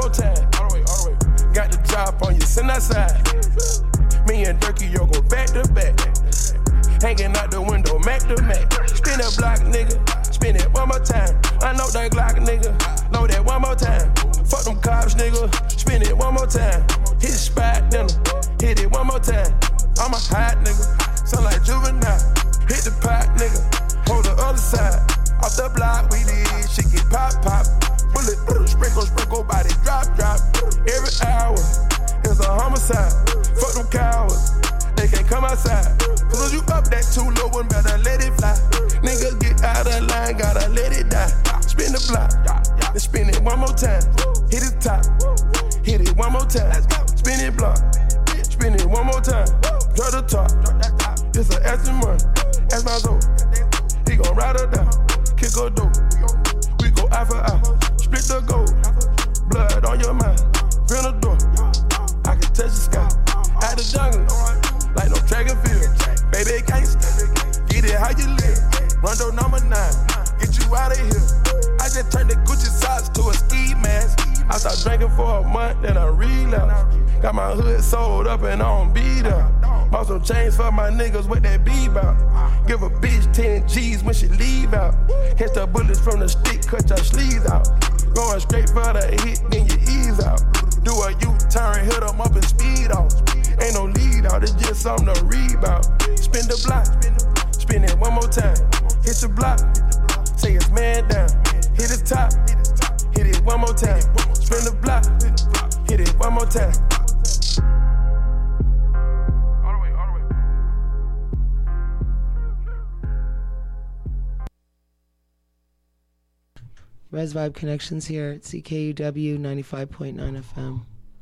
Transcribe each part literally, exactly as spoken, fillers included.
more time. All the way, all the way. Got the drop on you, send outside. Me and Durkee, yo, go back to back. Hanging out the window, Mac to Mac. Spin that block, nigga. Spin it one more time. I know that Glock, nigga. Know that one more time. Fuck them cops, nigga. Spin it one more time. Hit the spot, then hit it one more time. I'm a hot nigga. Sound like juvenile. Hit the pot, nigga. Hold the other side. Off the block, we did. Shit get pop, pop. Bullet, sprinkle, sprinkle, body drop, drop. Every hour is a homicide. Fuck them cowards. They can't come outside. Cause you up that too low one, better let it fly. Nigga get out of line, gotta let it die. Spin the block, then spin it one more time. Hit it top, hit it one more time. Spin it block, spin it one more time. Drop the top, it's an Aston Martin. Ask my soul, he gon' ride her down. Kick her dope, we go eye for eye. Split the gold, blood on your mind. Bring the door, I can touch the sky. Out the jungle, like no track and field. Baby gangsta, get it how you live. Rondo number nine, get you out of here. I just turned the Gucci socks to a ski mask. I stopped drinking for a month, then I relapsed. Got my hood sold up and on beat up. Bought some chains for my niggas with that B-bout. Give a bitch ten G's when she leave out. Catch the bullets from the stick, cut your sleeves out. Going straight for the hit, then you ease out. Do a U-turn, hit them up and speed off. Ain't no lead out, it's just something to read about. Spin the block, spin it one more time. Hit your block, say it's man down. Hit his top, hit it one more time. Spin the block, hit it one more time. All the way, all the way. Res Vibe Connections here at C K U W ninety-five point nine F M.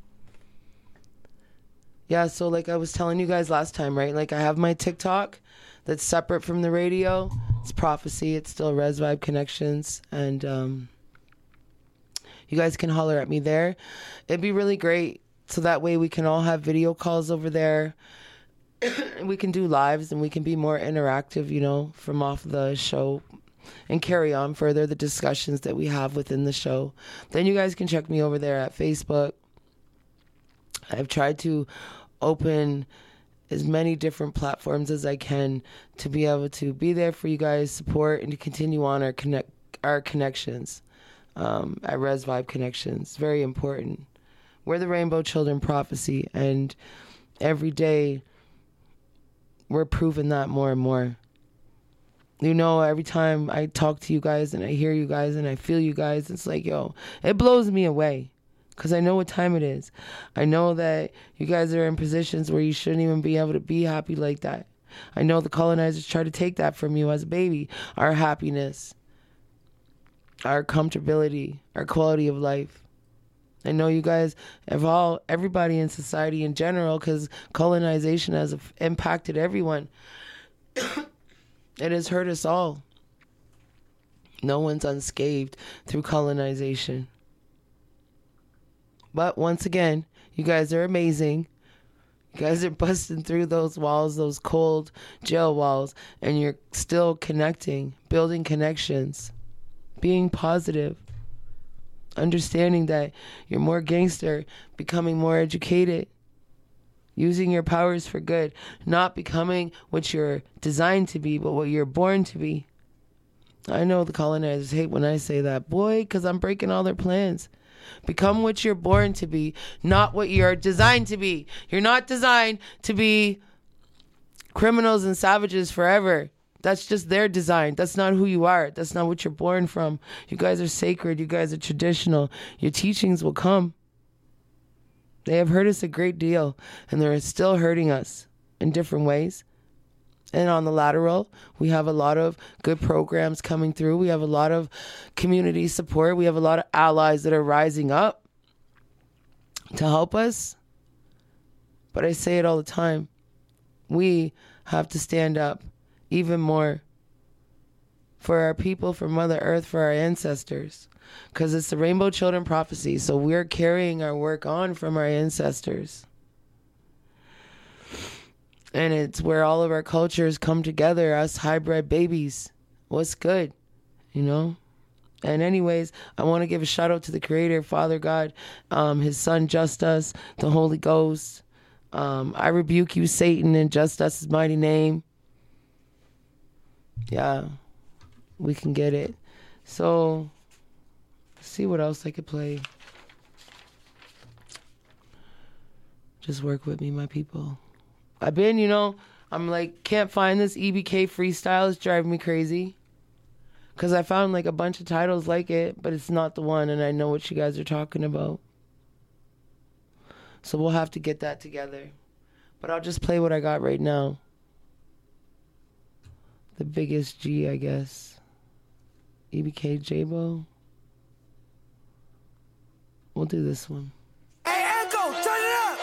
Yeah, so like I was telling you guys last time, right? Like I have my TikTok that's separate from the radio. It's Prophecy. It's still Res Vibe Connections. And um, you guys can holler at me there. It'd be really great. So that way we can all have video calls over there. We can do lives and we can be more interactive, you know, from off the show and carry on further the discussions that we have within the show. Then you guys can check me over there at Facebook. I've tried to open as many different platforms as I can to be able to be there for you guys, support, and to continue on our connect our connections um, at Res Vibe Connections. Very important. We're the Rainbow Children Prophecy, and every day we're proving that more and more. You know, every time I talk to you guys and I hear you guys and I feel you guys, it's like, yo, it blows me away. Because I know what time it is. I know that you guys are in positions where you shouldn't even be able to be happy like that. I know the colonizers try to take that from you as a baby. Our happiness, our comfortability, our quality of life. I know you guys have all, everybody in society in general, because colonization has impacted everyone. It has hurt us all. No one's unscathed through colonization. But once again, you guys are amazing. You guys are busting through those walls, those cold jail walls, and you're still connecting, building connections, being positive, understanding that you're more gangster, becoming more educated, using your powers for good, not becoming what you're designed to be, but what you're born to be. I know the colonizers hate when I say that, boy, because I'm breaking all their plans. Become what you're born to be, not what you're designed to be. You're not designed to be criminals and savages forever. That's just their design. That's not who you are. That's not what you're born from. You guys are sacred. You guys are traditional. Your teachings will come. They have hurt us a great deal, and they're still hurting us in different ways. And on the lateral, we have a lot of good programs coming through. We have a lot of community support. We have a lot of allies that are rising up to help us. But I say it all the time. We have to stand up even more for our people, for Mother Earth, for our ancestors. Because it's the Rainbow Children Prophecy. So we're carrying our work on from our ancestors. And it's where all of our cultures come together, us hybrid babies. What's good, you know? And anyways, I want to give a shout out to the Creator, Father God, um, His Son, Just Us, the Holy Ghost. Um, I rebuke you, Satan, in Just Us's mighty name. Yeah, we can get it. So, let's see what else I could play. Just work with me, my people. I've been, you know, I'm like, can't find this E B K freestyle. It's driving me crazy. Because I found like a bunch of titles like it, but it's not the one, and I know what you guys are talking about. So we'll have to get that together. But I'll just play what I got right now. The biggest G, I guess. E B K J-Bo. We'll do this one. Hey, Echo, turn it up!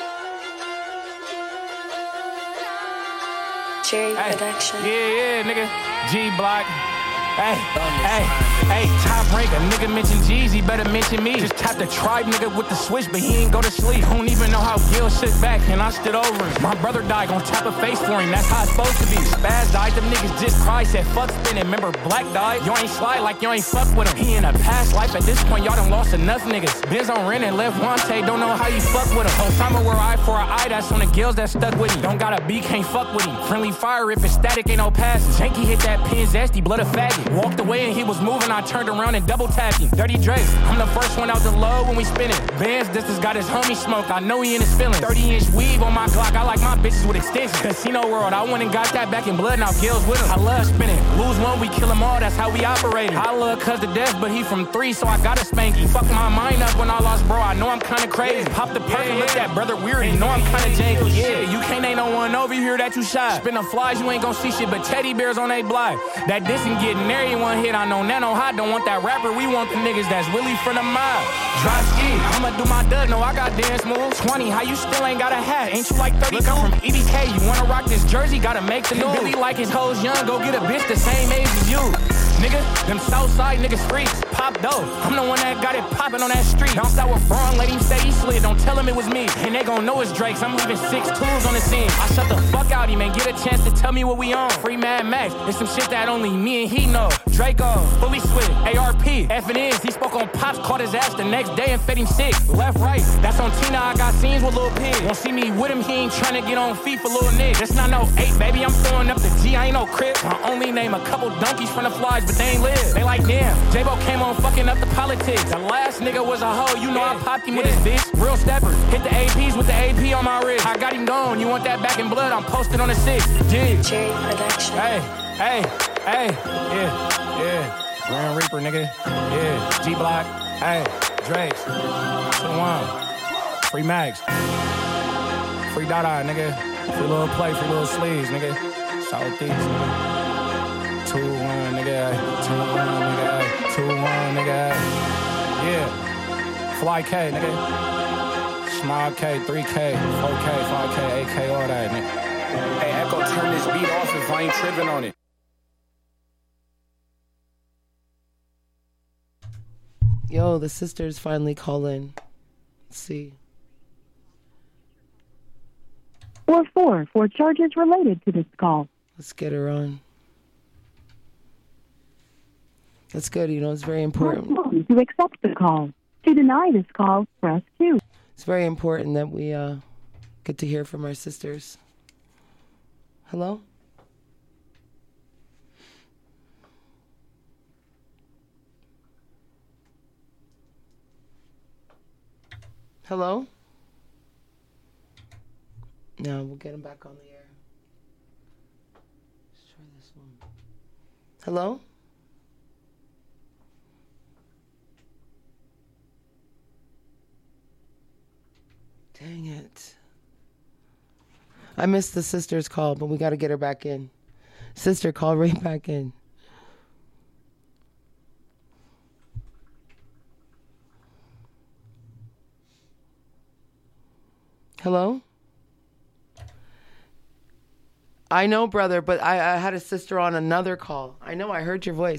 Jerry Hey, Production. yeah, yeah, nigga. G-Block. Hey, hey, hey, top ranker, nigga mention Jeezy, better mention me. Just tapped the tribe nigga with the switch, but he ain't go to sleep. Don't even know how Gil sit back, and I stood over him. My brother died, gon' tap a face for him, that's how it's supposed to be. Spaz died, them niggas just cried, said fuck spinning. Remember Black died, you ain't slide like you ain't fuck with him. He in a past life, at this point y'all done lost enough niggas. Benz on rent and left Wante, don't know how you fuck with him. Osama wear eye for an eye, that's on the Gills that stuck with him. Don't got a B, can't fuck with him. Friendly fire, if it's static, ain't no passes. Janky hit that pin zesty, blood a faggot. Walked away and he was moving, I turned around and double tapped him. Dirty Drake, I'm the first one out the low when we spinning. Benz, this has got his homie smoke, I know he in his feelings. thirty inch weave on my Glock, I like my bitches with extensions. Casino world, I went and got that back in blood, now Gills with him. I love spinning, lose one, we kill them all, that's how we operate. I love cuz to death, but he from three, so I gotta spank him. Fuck my mind up when I lost bro, I know I'm kinda crazy. Pop the perk and look that brother weary, know I'm kinda janky. Yeah, you can't ain't no one over here that you shy. Spin the flies, you ain't gon' see shit but teddy bears on they block. That dissing getting everyone hit, I know Nano Hot don't want that rapper, we want the niggas that's really from the mob. Drop ski, I'ma do my dud, no I got dance moves. twenty, how you still ain't got a hat? Ain't you like thirty? Come from E B K, you wanna rock this jersey, gotta make the news. Billy like his hoes young, go get a bitch the same age as you. Nigga, them Southside niggas freaks, pop dope. I'm the one that got it poppin' on that street. Bounced out with Braun, let him say he slid, don't tell him it was me. And they gon' know it's Drake's, I'm leaving six tools on the scene. I shut the fuck out him and get a chance to tell me what we on. Free Mad Max, it's some shit that only me and he know. Draco, fully switch, A R P, F and N's. He spoke on Pops, caught his ass the next day and fed him sick. Left, right, that's on Tina, I got scenes with Lil Pig. Won't see me with him, he ain't tryna get on feet for Lil Nick. That's not no eight, baby, I'm throwing up the G, I ain't no crib. I only name a couple donkeys from the flies, but they ain't live. They like, damn, J-Bo came on fucking up the politics. The last nigga was a hoe, you know I popped him with his bitch. Real stepper, hit the A Ps with the A P on my wrist. I got him gone, you want that back in blood, I'm posted on the six. G. Jerry Production. Hey, hey, hey, yeah, yeah. Grand Reaper, nigga. Yeah, G-Block. Hey, Drake's. two one. Free Mags. Free Dada, nigga. Free little play, free little sleeves, nigga. Southeast, nigga. two one, nigga. two one, nigga. two one, nigga. Yeah. Fly K, nigga. Small K, three K, four K, five K, eight K, all that, nigga. Hey, Echo, turn this beat off if I ain't tripping on it. Yo, the sisters finally call in. Let's see. Or four for charges related to this call. Let's get her on. That's good, you know, it's very important. Press one to accept the call. To deny this call, press two. It's very important that we uh, get to hear from our sisters. Hello? Hello? No, we'll get him back on the air. Let's try this one. Hello? Dang it. I missed the sister's call, but we got to get her back in. Sister, call right back in. Hello? I know, brother, but I, I had a sister on another call. I know, I heard your voice.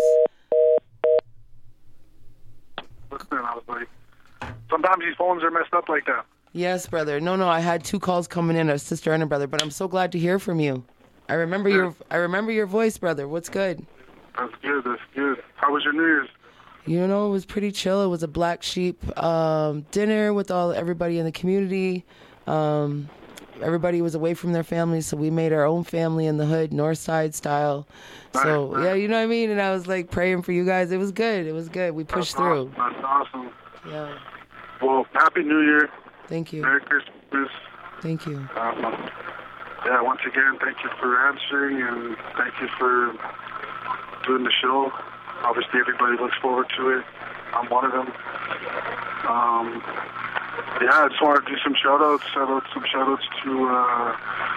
Listen, I was like, sometimes these phones are messed up like that. Yes, brother. No, no, I had two calls coming in, a sister and a brother, but I'm so glad to hear from you. I remember yeah. your I remember your voice, brother. What's good? That's good, that's good. How was your New Year's? You know, it was pretty chill. It was a black sheep um, dinner with all everybody in the community. Um, everybody was away from their families, so we made our own family in the hood, North Side style. So, Nice, nice. yeah, you know what I mean? And I was, like, praying for you guys. It was good. It was good. We pushed That's through. Awesome. That's awesome. Yeah. Well, Happy New Year. Thank you. Merry Christmas. Thank you. Um, yeah, once again, thank you for answering, and thank you for doing the show. Obviously, everybody looks forward to it. I'm one of them. Um, yeah, I just want to do some shout-outs. Shout out, some shout-outs to uh,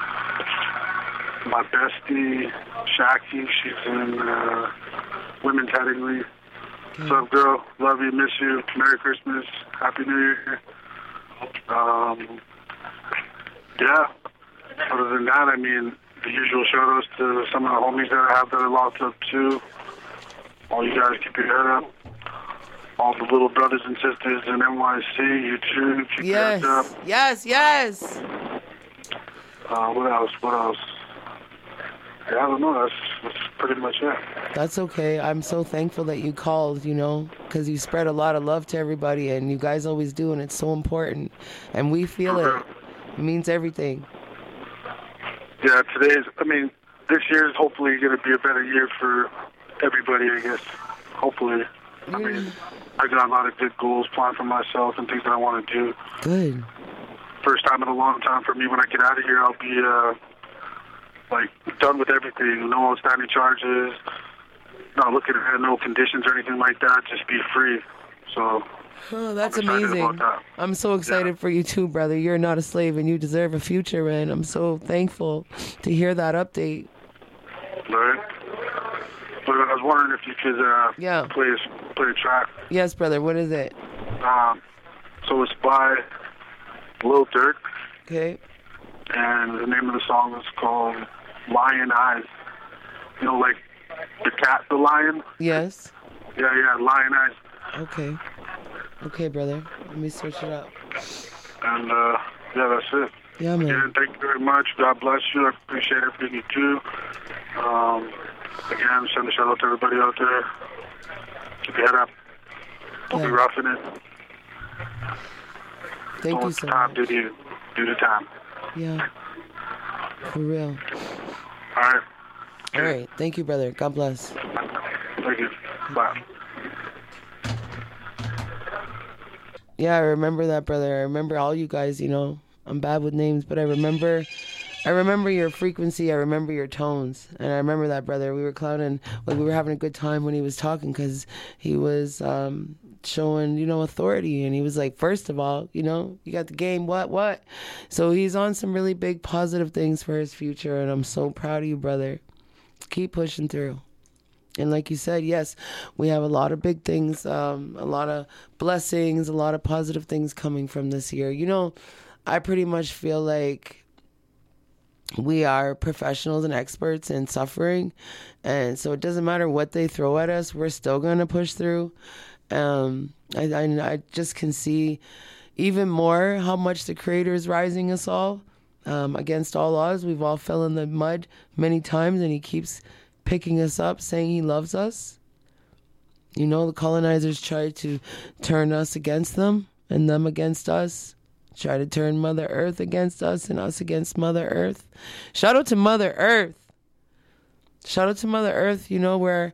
my bestie, Shaki. She's in uh, women's category. What's up, girl? Love you, miss you. Merry Christmas. Happy New Year. Um, yeah. Other than that, I mean, the usual shout-outs to some of the homies that I have that are locked up, too. All you guys keep your head up. All the little brothers and sisters in N Y C, you too. Keep Yes. your heads up. Yes, yes. Uh, what else? What else? Yeah, I don't know. That's, that's pretty much it. That's okay. I'm so thankful that you called, you know, because you spread a lot of love to everybody, and you guys always do, and it's so important. And we feel it. It means everything. Yeah, today's, I mean, this year is hopefully going to be a better year for everybody, I guess. Hopefully. I mean, I got a lot of good goals planned for myself and things that I want to do. Good. First time in a long time for me. When I get out of here, I'll be, uh, like, done with everything. No outstanding charges. Not looking at no conditions or anything like that. Just be free. So, Oh, that's I'm excited amazing. about that. I'm so excited Yeah. for you too, brother. You're not a slave, and you deserve a future, man. I'm so thankful to hear that update. Right? But I was wondering if you could uh, Yeah. play, a, play a track. Yes, brother. What is it? Um, so it's by Lil Durk, Okay. and the name of the song is called Lion Eyes. You know, like the cat, the lion? Yes. Yeah, yeah, Lion Eyes. Okay. Okay, brother. Let me search it up. And, uh, yeah, that's it. Yeah, man. Again, thank you very much. God bless you. I appreciate everything you do. Um, again, send a shout out to everybody out there. Keep your head up. Don't Yeah. be roughing it. Thank Don't you so time, much. do the, do the time. Yeah. For real. All right. All right. Thank you, brother. God bless. Thank you. Bye. Yeah, I remember that, brother. I remember all you guys, you know. I'm bad with names, but I remember I remember your frequency. I remember your tones. And I remember that, brother. We were clowning. Like, we were having a good time when he was talking because he was um, showing, you know, authority. And he was like, first of all, you know, you got the game. What, what? So he's on some really big positive things for his future. And I'm so proud of you, brother. Keep pushing through. And like you said, yes, we have a lot of big things, um, a lot of blessings, a lot of positive things coming from this year. You know, I pretty much feel like we are professionals and experts in suffering. And so it doesn't matter what they throw at us, we're still going to push through. Um, I, I, I just can see even more how much the Creator is rising us all um, against all odds. We've all fell in the mud many times, and He keeps picking us up, saying He loves us. You know, the colonizers tried to turn us against them and them against us. Try to turn Mother Earth against us and us against Mother Earth. Shout out to Mother Earth. Shout out to Mother Earth. You know, we're,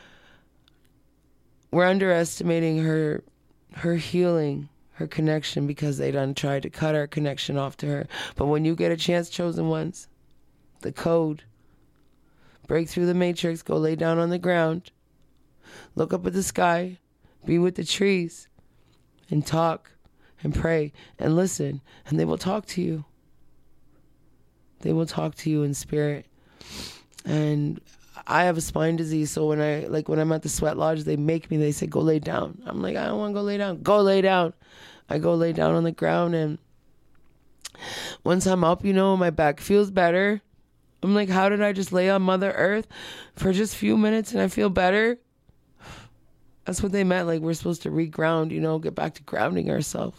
we're underestimating her her healing, her connection, because they done tried to cut our connection off to her. But when you get a chance, chosen ones, the code, break through the matrix, go lay down on the ground, look up at the sky, be with the trees, and talk and pray and listen, and they will talk to you. They will talk to you in spirit. And I have a spine disease, so when I like when I'm at the sweat lodge, they make me, they say, go lay down. I'm like, I don't want to go lay down. Go lay down. I go lay down on the ground, and once I'm up, you know, my back feels better. I'm like, how did I just lay on Mother Earth for just a few minutes and I feel better? That's what they meant. Like, we're supposed to reground, you know, get back to grounding ourselves.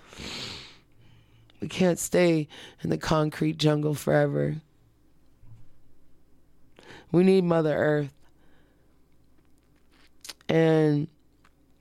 We can't stay in the concrete jungle forever. We need Mother Earth. And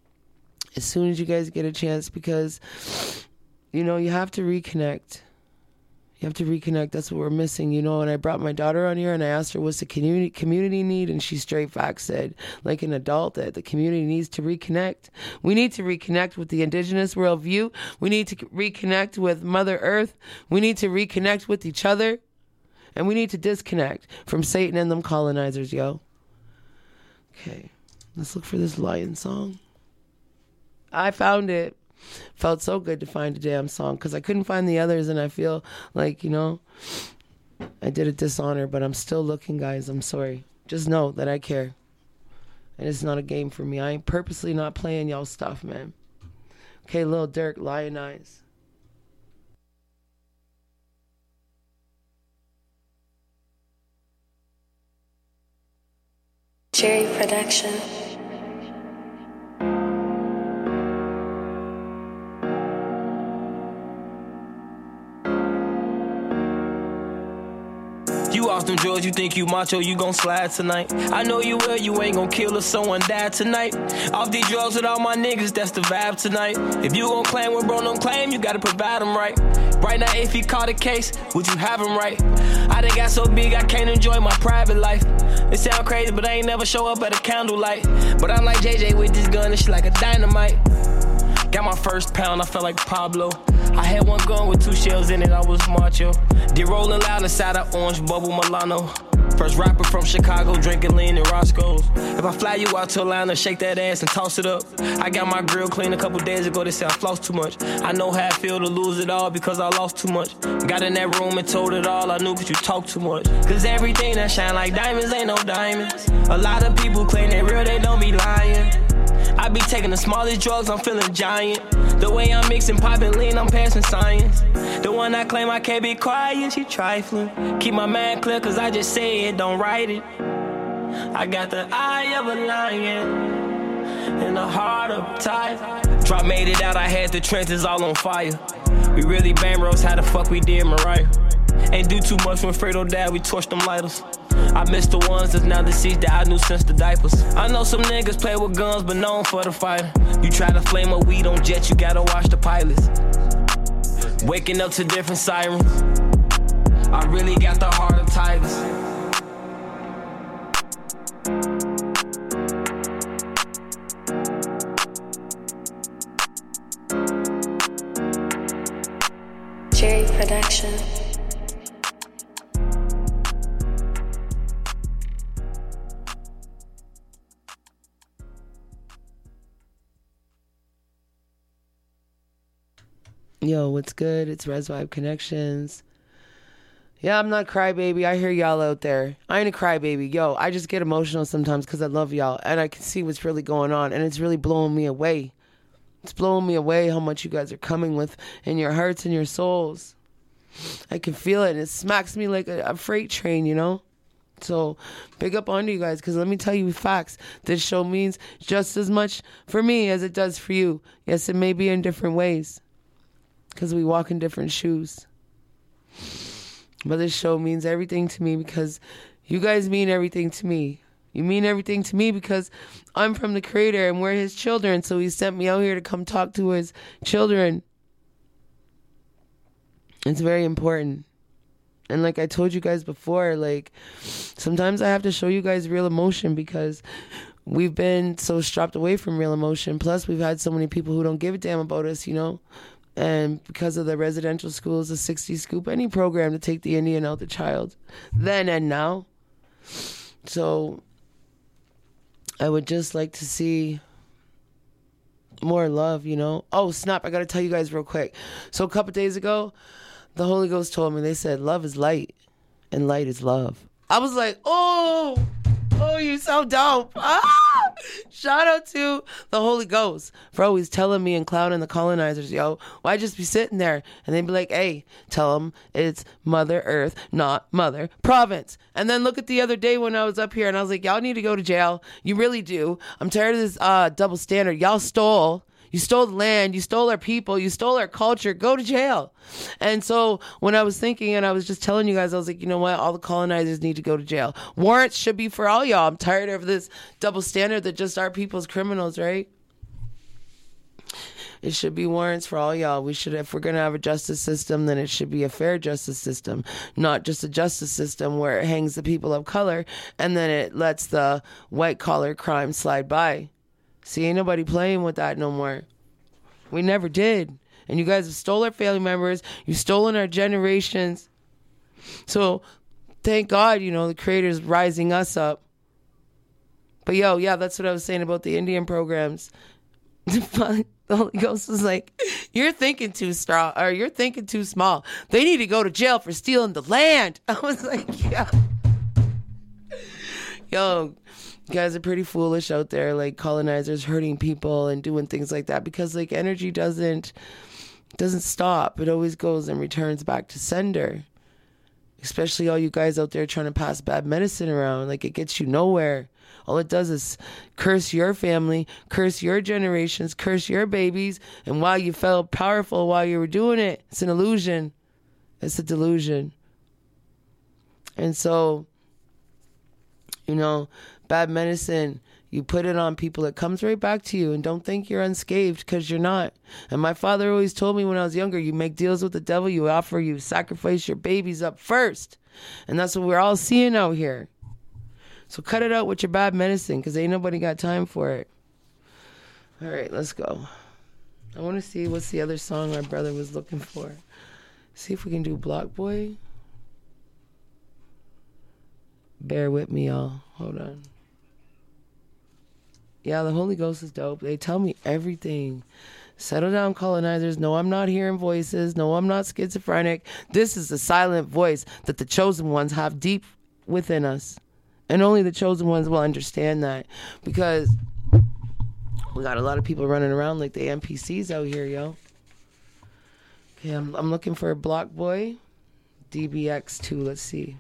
as soon as you guys get a chance, because, you know, you have to reconnect. You have to reconnect. That's what we're missing, you know. And I brought my daughter on here and I asked her, what's the community community need? And she straight facts said, like an adult, that the community needs to reconnect. We need to reconnect with the indigenous worldview. We need to reconnect with Mother Earth. We need to reconnect with each other. And we need to disconnect from Satan and them colonizers, yo. Okay, let's look for this Lion song. I found it. Felt so good to find a damn song because I couldn't find the others, and I feel like, you know, I did a dishonor, but I'm still looking, guys. I'm sorry. Just know that I care. And it's not a game for me. I ain't purposely not playing y'all stuff, man. Okay, Lil Durk, Lion Eyes. Jerry Production. You off them drugs, you think you macho, you gon' slide tonight. I know you will, you ain't gon' kill if someone died tonight. Off these drugs with all my niggas, that's the vibe tonight. If you gon' claim what bro don't claim, you gotta provide them right. Right now, if he caught a case, would you have him right? I done got so big, I can't enjoy my private life. It sound crazy, but I ain't never show up at a candlelight. But I'm like J J with this gun, it's like a dynamite. Got my first pound, I felt like Pablo. I had one gun with two shells in it, I was macho. Did rolling loud inside of orange bubble Milano. First rapper from Chicago, drinking lean and Roscoe's. If I fly you out to Atlanta, shake that ass and toss it up. I got my grill clean a couple days ago, they said I floss too much. I know how I feel to lose it all because I lost too much. Got in that room and told it all, I knew cause you talk too much. Cause everything that shine like diamonds ain't no diamonds. A lot of people claim they real, they don't be lying. I be taking the smallest drugs, I'm feeling giant. The way I'm mixing pop and lean, I'm passing science. The one I claim I can't be quiet, she trifling. Keep my mind clear cause I just say it, don't write it. I got the eye of a lion and the heart of a tiger. Drop made it out, I had the trenches all on fire. We really bang bros, how the fuck we did Mariah. Ain't do too much when Fredo died, we torched them lighters. I miss the ones that's now deceased that I knew since the diapers. I know some niggas play with guns, but known for the fighter. You try to flame a weed on jet, you gotta watch the pilots. Waking up to different sirens. I really got the heart of tigers. Jerry Production. Yo, what's good? It's Res Vibe Connections. Yeah, I'm not crybaby. I hear y'all out there. I ain't a crybaby. Yo, I just get emotional sometimes because I love y'all and I can see what's really going on and it's really blowing me away. It's blowing me away how much you guys are coming with in your hearts and your souls. I can feel it and it smacks me like a, a freight train, you know? So big up on you guys because let me tell you facts. This show means just as much for me as it does for you. Yes, it may be in different ways. Because we walk in different shoes. But this show means everything to me because you guys mean everything to me. You mean everything to me because I'm from the Creator and we're his children. So he sent me out here to come talk to his children. It's very important. And like I told you guys before, like sometimes I have to show you guys real emotion because we've been so strapped away from real emotion. Plus we've had so many people who don't give a damn about us, you know. And because of the residential schools, the sixty Scoop, any program to take the Indian out the child, then and now. So I would just like to see more love, you know. Oh, snap, I got to tell you guys real quick. So a couple days ago, the Holy Ghost told me, they said, love is light and light is love. I was like, oh, oh, you so dope. Ah! Shout out to the Holy Ghost for always telling me and clowning the colonizers, yo. Why just be sitting there? And they'd be like, hey, tell them it's Mother Earth, not Mother Province. And then look at the other day when I was up here and I was like, y'all need to go to jail. You really do. I'm tired of this uh, double standard. Y'all stole. You stole the land. You stole our people. You stole our culture. Go to jail. And so when I was thinking and I was just telling you guys, I was like, you know what? All the colonizers need to go to jail. Warrants should be for all y'all. I'm tired of this double standard that just our people's criminals, right? It should be warrants for all y'all. We should, if we're going to have a justice system, then it should be a fair justice system, not just a justice system where it hangs the people of color and then it lets the white collar crime slide by. See, ain't nobody playing with that no more. We never did. And you guys have stolen our family members. You've stolen our generations. So thank God, you know, the Creator's rising us up. But yo, yeah, that's what I was saying about the Indian programs. The Holy Ghost was like, you're thinking too strong, or you're thinking too small. They need to go to jail for stealing the land. I was like, yeah. Yo, you guys are pretty foolish out there, like colonizers hurting people and doing things like that, because like energy doesn't doesn't stop. It always goes and returns back to sender. Especially all you guys out there trying to pass bad medicine around. Like, it gets you nowhere. All it does is curse your family, curse your generations, curse your babies. And while you felt powerful while you were doing it, it's an illusion. It's a delusion. And so, you know, bad medicine, you put it on people, it comes right back to you. And don't think you're unscathed, because you're not. And my father always told me when I was younger, you make deals with the devil, you offer, you sacrifice your babies up first. And that's what we're all seeing out here. So cut it out with your bad medicine, because ain't nobody got time for it. All right, let's go. I want to see what's the other song my brother was looking for. See if we can do Block Boy. Bear with me, y'all. Hold on. Yeah, the Holy Ghost is dope. They tell me everything. Settle down, colonizers. No, I'm not hearing voices. No, I'm not schizophrenic. This is the silent voice that the chosen ones have deep within us. And only the chosen ones will understand that, because we got a lot of people running around like the N P Cs out here, yo. Okay, I'm, I'm looking for a Block Boy. D B X two, let's see.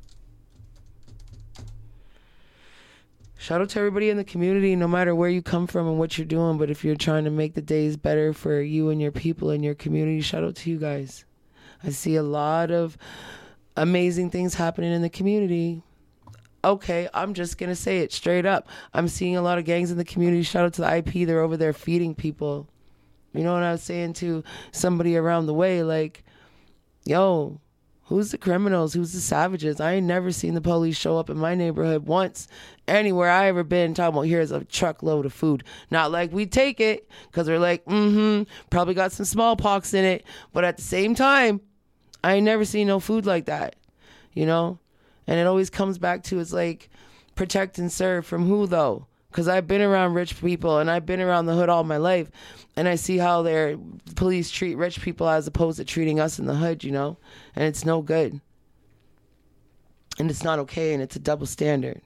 Shout out to everybody in the community, no matter where you come from and what you're doing. But if you're trying to make the days better for you and your people and your community, shout out to you guys. I see a lot of amazing things happening in the community. Okay, I'm just going to say it straight up. I'm seeing a lot of gangs in the community. Shout out to the I P. They're over there feeding people. You know what I was saying to somebody around the way? Like, yo, who's the criminals? Who's the savages? I ain't never seen the police show up in my neighborhood once. Anywhere I ever been, talking about here's a truckload of food. Not like we take it, because we're like, mm-hmm, probably got some smallpox in it. But at the same time, I ain't never seen no food like that, you know? And it always comes back to, it's like, protect and serve from who, though? Because I've been around rich people, and I've been around the hood all my life, and I see how their police treat rich people as opposed to treating us in the hood, you know? And it's no good. And it's not okay, and it's a double standard.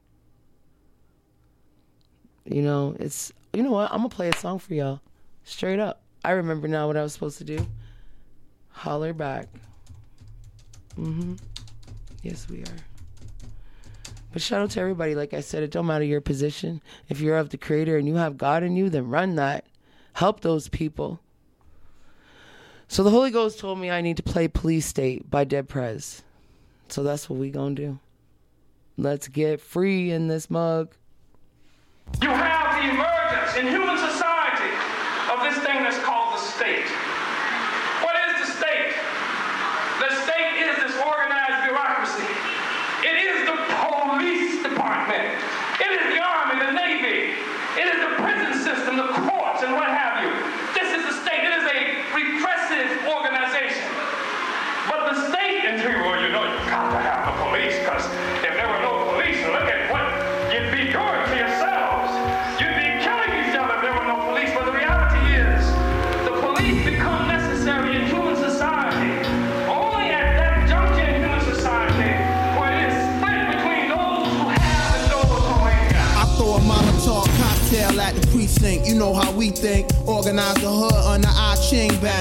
You know, it's, you know what? I'm going to play a song for y'all. Straight up. I remember now what I was supposed to do. Holler back. Mm-hmm. Yes, we are. But shout out to everybody. Like I said, it don't matter your position. If you're of the Creator and you have God in you, then run that. Help those people. So the Holy Ghost told me I need to play Police State by Dead Prez. So that's what we gonna do. Let's get free in this mug. You have the emergence in human society of this thing that's called the state. What is the state? The state is this organized bureaucracy. It is the police department. It is the Army, the Navy. It is the prison system, the courts, and what have you. This is the state. It is a repressive organization. But the state, and well, you know, you've got to have the police, because if there were no police, look at what you'd be doing to yourselves. You'd be killing each other if there were no police. But the reality is, the police become necessary in human society only at that juncture in human society where it is split between those who have and those who ain't got. I throw a Molotov cocktail at the precinct. You know how we think. Organize the hood under our Ching banners.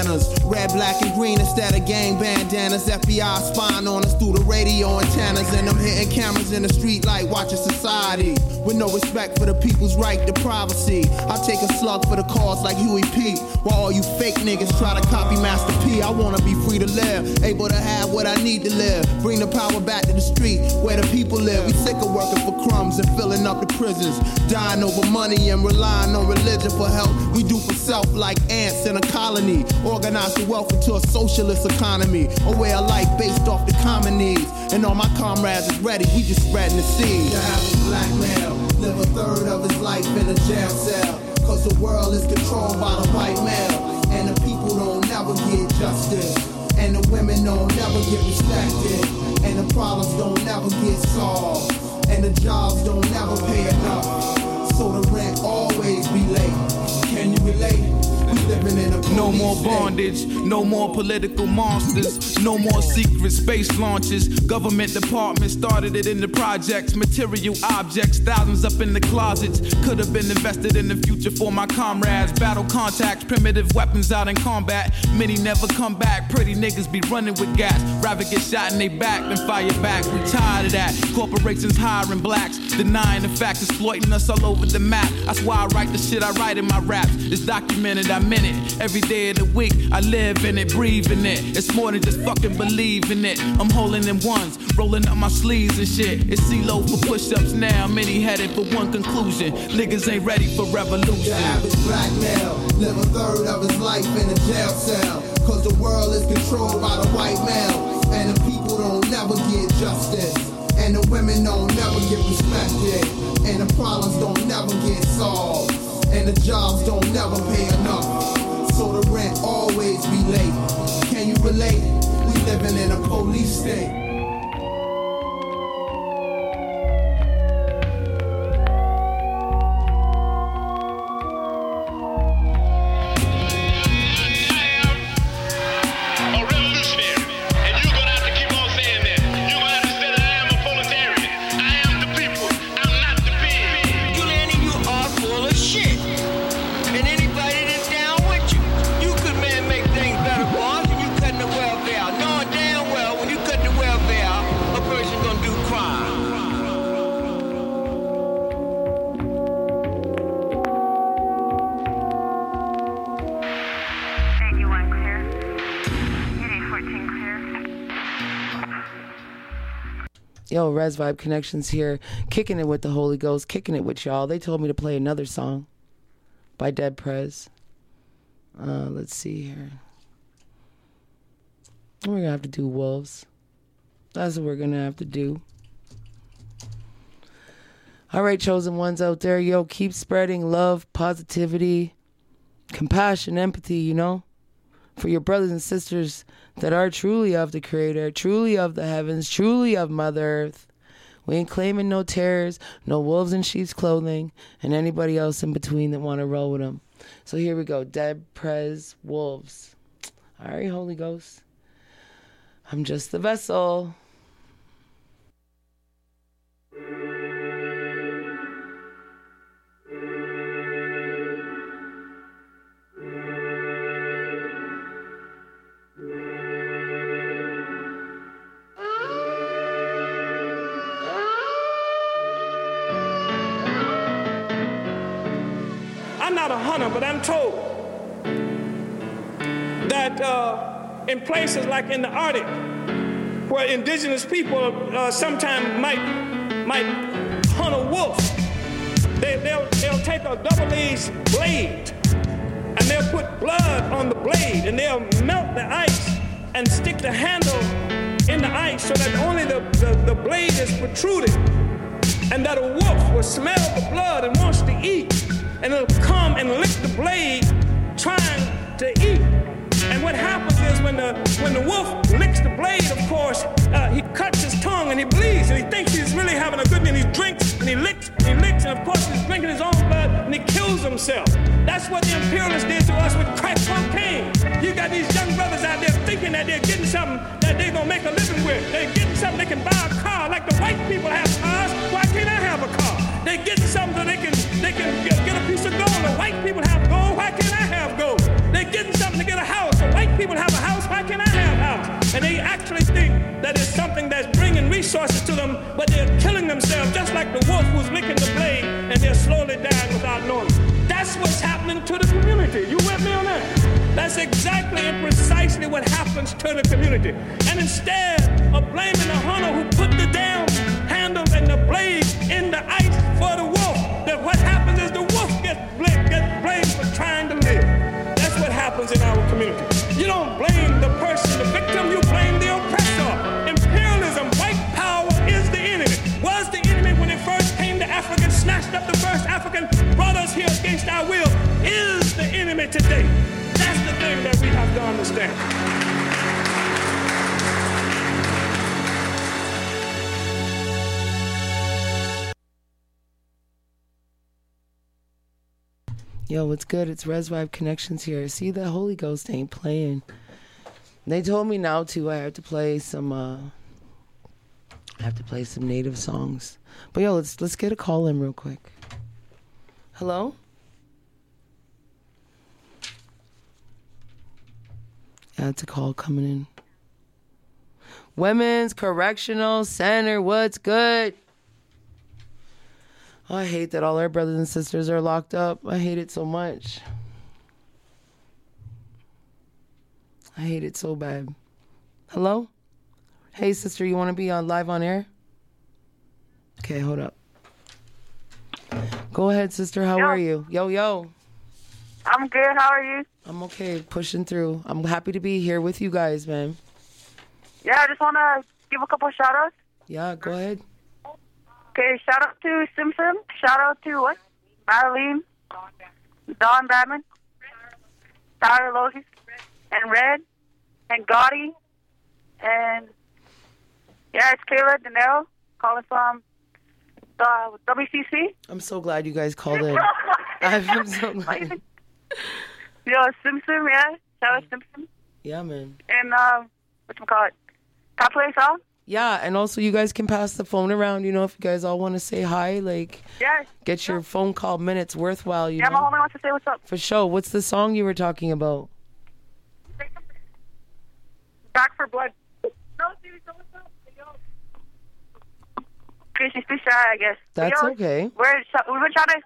red, black, and green instead of gang bandanas. F B I spying on us through the radio antennas, and I'm hitting cameras in the street like watching society. With no respect for the people's right to privacy. I take a slug for the cause like Huey P. While all you fake niggas try to copy Master P. I wanna be free to live, able to have what I need to live. Bring the power back to the street where the people live. We sick of working for crumbs and filling up the prisons. Dying over money and relying on religion for help. We do for self like ants in a colony. Organize the wealth into a socialist economy. A way of life based off the common needs. And all my comrades is ready, we just spreading the seed. The average black male live a third of his life in a jail cell. Cause the world is controlled by the white male. And the people don't never get justice. And the women don't never get respected. And the problems don't never get solved. And the jobs don't never pay enough. So the rent always be late. Can you relate? We living in a no more bondage, no more political monsters, no more secret space launches. Government departments started it in the projects. Material objects, thousands up in the closets. Could have been invested in the future for my comrades. Battle contacts, primitive weapons out in combat. Many never come back. Pretty niggas be running with gas. Rather get shot in they back than fire back. We tired of that. Corporations hiring blacks, denying the fact, exploiting us all over the map. That's why I write the shit I write in my raps. It's documented, I meant it. Every day of the week, I live in it, breathe in it. It's more than just fucking believing it. I'm holding in ones, rolling up my sleeves and shit. It's C-Lo for push-ups now, many headed for one conclusion. Niggas ain't ready for revolution. The average black male live a third of his life in a jail cell. Cause the world is controlled by the white male. And the people don't never get justice. And the women don't never get respected. And the problems don't never get solved. And the jobs don't never pay enough. So the rent always be late. Can you relate? We living in a police state. Yo, Res Vibe Connections here, kicking it with the Holy Ghost, kicking it with y'all. They told me to play another song by Dead Prez. Uh, let's see here. We're going to have to do Wolves. That's what we're going to have to do. All right, chosen ones out there, yo, keep spreading love, positivity, compassion, empathy, you know, for your brothers and sisters that are truly of the Creator, truly of the heavens, truly of Mother Earth. We ain't claiming no terrors, no wolves in sheep's clothing, and anybody else in between that want to roll with them. So here we go. Dead Prez Wolves. All right, Holy Ghost. I'm just the vessel. I'm not a hunter, but I'm told that uh, in places like in the Arctic, where indigenous people uh, sometimes might might hunt a wolf, they, they'll they'll take a double-edged blade and they'll put blood on the blade and they'll melt the ice and stick the handle in the ice so that only the, the, the blade is protruding, and that a wolf will smell the blood and wants to eat. And it'll come and lick the blade trying to eat. And what happens is when the when the wolf licks the blade, of course, uh, he cuts his tongue and he bleeds and he thinks he's really having a good meal. He drinks and he licks and he licks and of course he's drinking his own blood and he kills himself. That's what the imperialists did to us with crack cocaine. You got these young brothers out there thinking that they're getting something that they're gonna make a living with. They're getting something they can buy a car like the white people have cars. Why can't I have a car? They're getting something so they can they can get, get a piece of gold. The white people have gold. Why can't I have gold? They're getting something to get a house. The white people have box, and they actually think that it's something that's bringing resources to them, but they're killing themselves just like the wolf who's licking the blade, and they're slowly dying without knowing. That's what's happening to the community. You with me on that? That's exactly and precisely what happens to the community. And instead of blaming the hunter who put the damn handles and the blade in the ice for the wolf, that what happens is the wolf gets blamed, gets blamed for trying to live. That's what happens in our community. You don't blame the person, the victim, you blame the oppressor. Imperialism, white power is the enemy. Was the enemy when it first came to Africa, snatched up the first African, brought us here against our will, is the enemy today. That's the thing that we have to understand. Yo, what's good? It's Res Vibe Connections here. See, the Holy Ghost ain't playing. They told me now too. I have to play some. Uh, I have to play some native songs. But yo, let's let's get a call in real quick. Hello. Yeah, it's a call coming in. Women's Correctional Center. What's good? Oh, I hate that all our brothers and sisters are locked up. I hate it so much. I hate it so bad. Hello? Hey, sister, you want to be on live on air? Okay, hold up. Go ahead, sister. How yo. are you? Yo, yo. I'm good. How are you? I'm okay, pushing through. I'm happy to be here with you guys, man. Yeah, I just want to give a couple of shout-outs. Yeah, go ahead. Okay, shout out to Simpson. Shout out to what? Marlene, Don Badman, Tyler Logan, and Red, and Gotti, and yeah, it's Kayla De Niro calling from the W C C. I'm so glad you guys called in. I'm so glad. Yo, Simpson, yeah. Shout out Simpson. Yeah, man. And um, whatchamacallit? Can I play a song? Yeah, and also you guys can pass the phone around, you know, if you guys all want to say hi, like, yeah, get your phone call minutes worthwhile, you yeah, know. my homie wants to say what's up. For sure. What's the song you were talking about? Back for Blood. Okay, she's too shy, I guess. That's Yo, okay. We're, we've been trying to...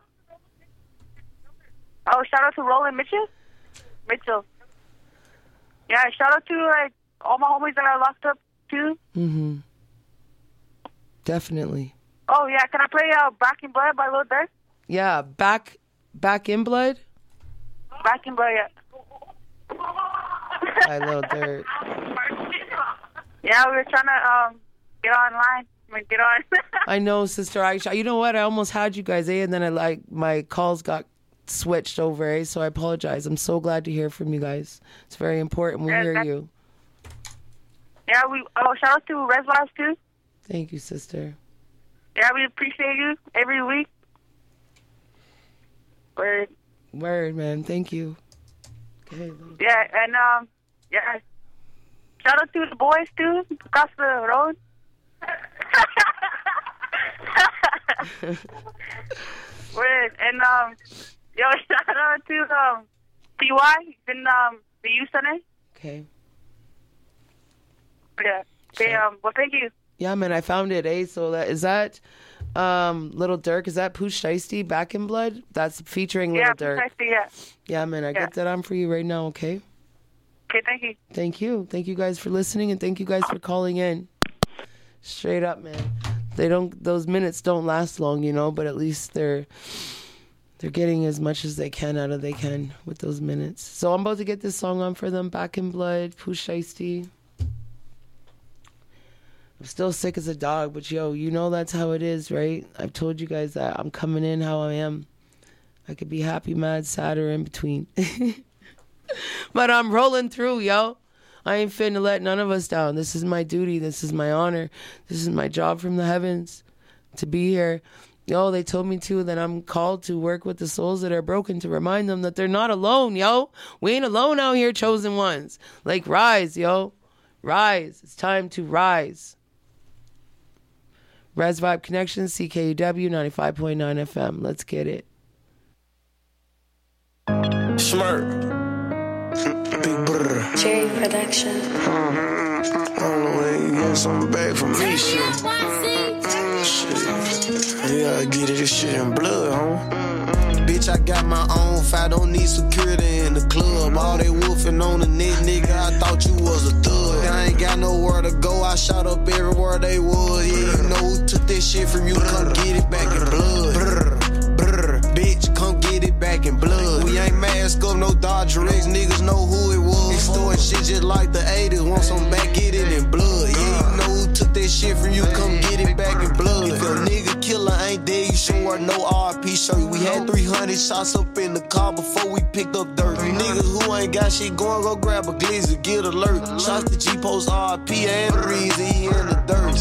Oh, shout out to Roland Mitchell? Mitchell. Yeah, shout out to, like, all my homies that are locked up, too. Mm-hmm. Definitely. Oh, yeah, can I play uh, Back in Blood by Lil Durk? Yeah, Back Back in Blood? Back in Blood, yeah. By Lil Durk. Yeah, we were trying to um, get online. I mean, get on. I know, Sister Aisha. You know what? I almost had you guys, eh? And then I, like, my calls got switched over, eh? So I apologize. I'm so glad to hear from you guys. It's very important. We yeah, hear you. Yeah, we. Oh, shout out to Res Vibes, too. Thank you, sister. Yeah, we appreciate you every week. Word. Word, man. Thank you. Okay. Yeah, and, um, yeah. Shout out to the boys, too, across the road. Word. And, um, yo, shout out to, um, T Y in, um, the youth center. Okay. Yeah. Okay, um, well, thank you. Yeah, man, I found it, eh? So that is that um Little Durk, is that Pooch Shiesty, Back in Blood? That's featuring Little yeah, Durk. Yeah, Pooch Shiesty, yeah. Yeah, man, I yeah. get that on for you right now, okay? Okay, thank you. Thank you. Thank you guys for listening, and thank you guys for calling in. Straight up, man. They don't those minutes don't last long, you know, but at least they're they're getting as much as they can out of they can with those minutes. So I'm about to get this song on for them, Back in Blood, Pooch Shiesty. I'm still sick as a dog, but yo, you know that's how it is, right? I've told you guys that I'm coming in how I am. I could be happy, mad, sad, or in between. But I'm rolling through, yo. I ain't finna let none of us down. This is my duty. This is my honor. This is my job from the heavens to be here. Yo, they told me too that I'm called to work with the souls that are broken to remind them that they're not alone, yo. We ain't alone out here, chosen ones. Like, rise, yo. Rise. It's time to rise. Res Vibe Connection, C K U W ninety-five point nine F M. Let's get it. Schmirk. Big brother. J Production. Mm-hmm. I don't know when you get something back from me, shit. Shit. You gotta get it, this shit in blood, huh? Bitch, I got my own fight, don't need security in the club. All they wolfing on the net, nigga, I thought you was a thug. I ain't got nowhere to go, I shot up everywhere they was. Yeah, you know who took this shit from you, come get it back in blood. Brr, brr, bitch, come get it back in blood. We ain't mask up, no Dodger X, niggas know who it was. Extorting shit just like the eighties, want some back, get it in blood. Yeah, you know who took this shit from you, come get it back in blood. If a nigga killer ain't dead, you should wear no R I P shirt. We had three hundred shots up in the car before we picked up dirt. You niggas who ain't got shit going, go grab a glizzy, get alert. Shots to G-Post R I P and the reason he in the dirt.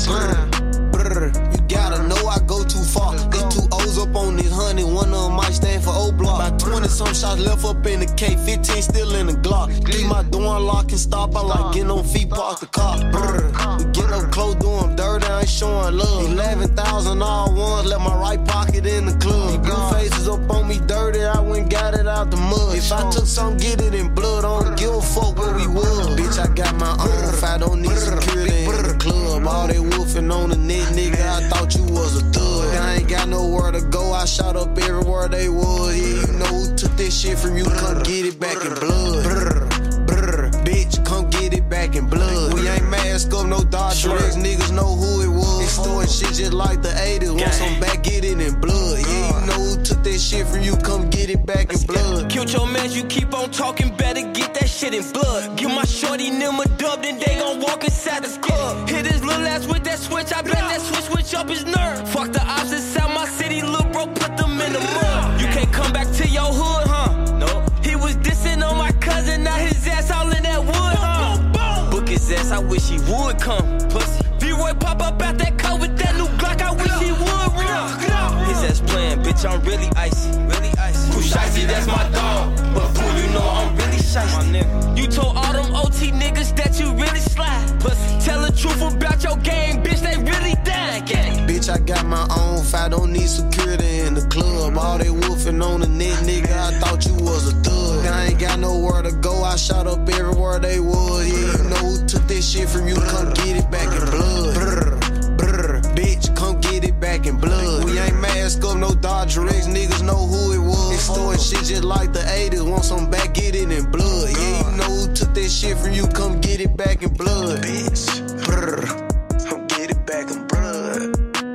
Brr, brr, you gotta know I go too far. There's two O's up on this honey, one of them might stand for O-Block. About twenty some shots left up in the K, fifteen still in the Glock. Leave my door unlocked and stop, I like getting on feet, park the car. Brr, we get up close, do them dirty, I ain't showing love. eleven thousand all ones, let my right pocket in the club. These blue faces up on me dirty, I went got it out the mud. If I took some, get it in blood, I don't give a fuck where we was. Bitch, I got my own fight, don't need security in the club. All they wolfing on the net, nigga, I thought you was a thug. I ain't got nowhere to go, I shot up everywhere they was. Yeah, you know who took this shit from you, come get it back in blood. Brr, brr, bitch, come get it back in blood. We ain't mask up, no Dodger X, niggas know who it was. Extorting shit just like the eighties, want some back, get it in blood. Yeah, you know who took this shit from you, come get it back in blood. Killed your man, you keep on talking, better get that shit in blood. Give my shorty them a dub, then they gon' walk inside the club. Hit his little ass with that switch, I bet that switch switch up his nerve. Fuck the ops inside my city, little bro, put them in the mud. You can't come back to your hood, huh? No. He was dissing on my cousin, now his ass all in that wood, huh? Book his ass, I wish he would come. Pussy. V-Roy pop up out that car with that new Glock, I wish he would run. His ass playing, bitch, I'm really icy, really icy. Pooh Shiesty, that's my dog, but Pooh, you know I'm really shiesty. You told all them O T niggas that you really slide. Pussy. Tell the truth about your game, bitch, they really dying. Bitch, I got my own fight, don't need security in the club. All they wolfing on the net, nigga, I thought you was a thug. I ain't got nowhere to go, I shot up everywhere they was. Yeah, you know who took this shit from you, come get it back in blood. Brr, brr, bitch, come get it back in blood. We ain't mask up, no Dodger X, niggas know who it was. Extorting shit just like the eighties, want some back, get it in blood. Yeah, you know who took this shit from you, come get it back in blood. Bitch, brr, come get it back in blood.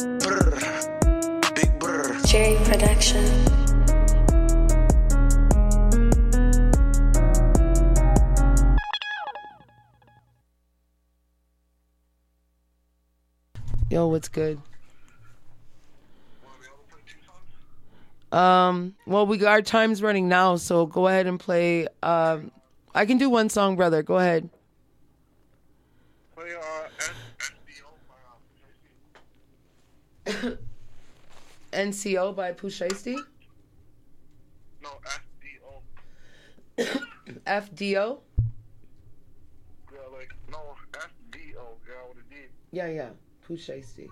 Brr, big brr. J Production. Yo, what's good? Um, well, we got our time's running now, so go ahead and play. Um, I can do one song, brother. Go ahead. Play uh, N C O by Pooh Shiesty? No, F D O. F D O? Yeah, like, no, F D O. Yeah, what it did. Yeah, yeah. Pooh Shiesty.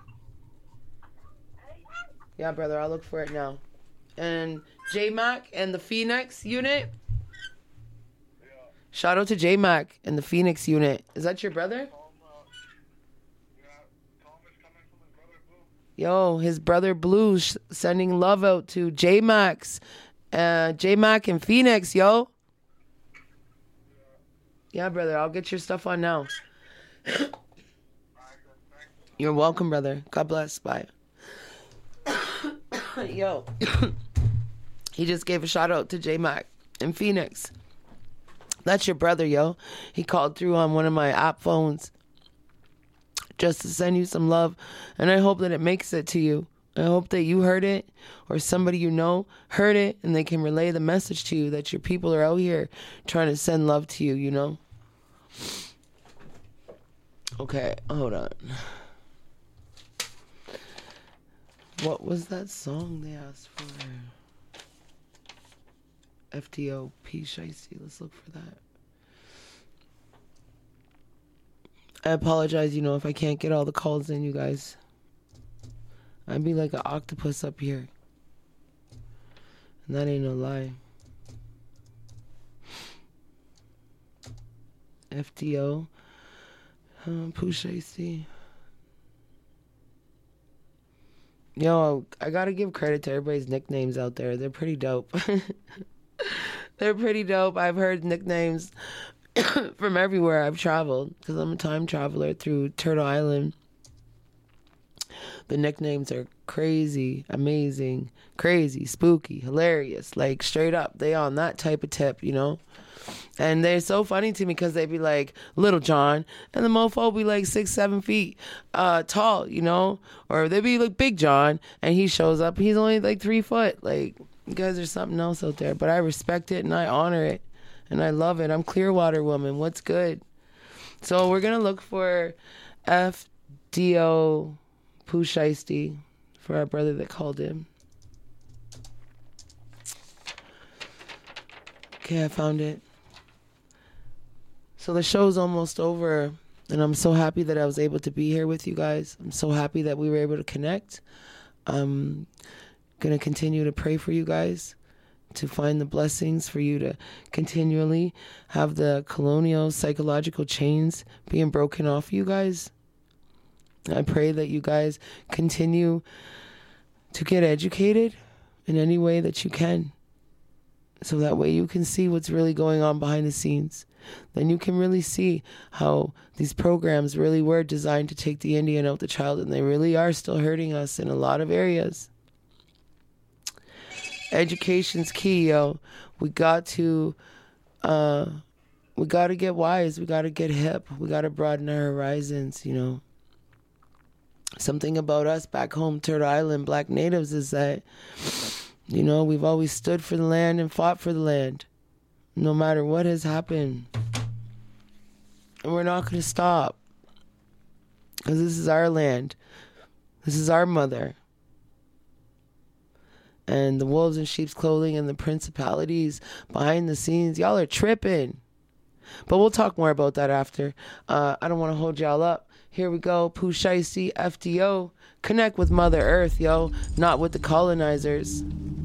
Yeah, brother, I'll look for it now. And J-Mac and the Phoenix unit? Yeah. Shout out to J-Mac and the Phoenix unit. Is that your brother? Yo, his brother Blue sh- sending love out to J-Max, uh, J-Mac and Phoenix, yo. Yeah, brother, I'll get your stuff on now. You're welcome, brother. God bless. Bye. Yo. He just gave a shout out to J-Mac and Phoenix. That's your brother, yo. He called through on one of my app phones just to send you some love, and I hope that it makes it to you. I hope that you heard it, or somebody you know heard it, and they can relay the message to you that your people are out here trying to send love to you, you know? Okay, hold on. What was that song they asked for? F D O, P Shiesty. Let's look for that. I apologize, you know, if I can't get all the calls in, you guys. I'd be like an octopus up here. And that ain't no lie. F D O. Um, Pooh Shiesty. Yo, I gotta give credit to everybody's nicknames out there. They're pretty dope. They're pretty dope. I've heard nicknames from everywhere I've traveled because I'm a time traveler through Turtle Island. The nicknames are crazy, amazing, crazy, spooky, hilarious. Like, straight up, they on that type of tip, you know? And they're so funny to me because they be like, Little John, and the mofo be like six, seven feet uh, tall, you know? Or they be like Big John, and he shows up, he's only like three foot. Like, you guys are something else out there. But I respect it, and I honor it, and I love it. I'm Clearwater woman. What's good? So we're going to look for F D O Pooh Shiesty for our brother that called in. Okay, I found it. So the show's almost over, and I'm so happy that I was able to be here with you guys. I'm so happy that we were able to connect. I'm going to continue to pray for you guys, to find the blessings, for you to continually have the colonial psychological chains being broken off you guys. I pray that you guys continue to get educated in any way that you can, so that way you can see what's really going on behind the scenes. Then you can really see how these programs really were designed to take the Indian out the child, and they really are still hurting us in a lot of areas. Education's key, yo. We got to, uh, we got to get wise. We got to get hip. We got to broaden our horizons, you know. Something about us back home, Turtle Island, Black Natives, is that, you know, we've always stood for the land and fought for the land, no matter what has happened. And we're not going to stop, because this is our land. This is our mother. And the wolves in sheep's clothing and the principalities behind the scenes, y'all are tripping. But we'll talk more about that after. Uh, I don't want to hold y'all up. Here we go. Pooh Shiesty, F D O. Connect with Mother Earth, yo. Not with the colonizers.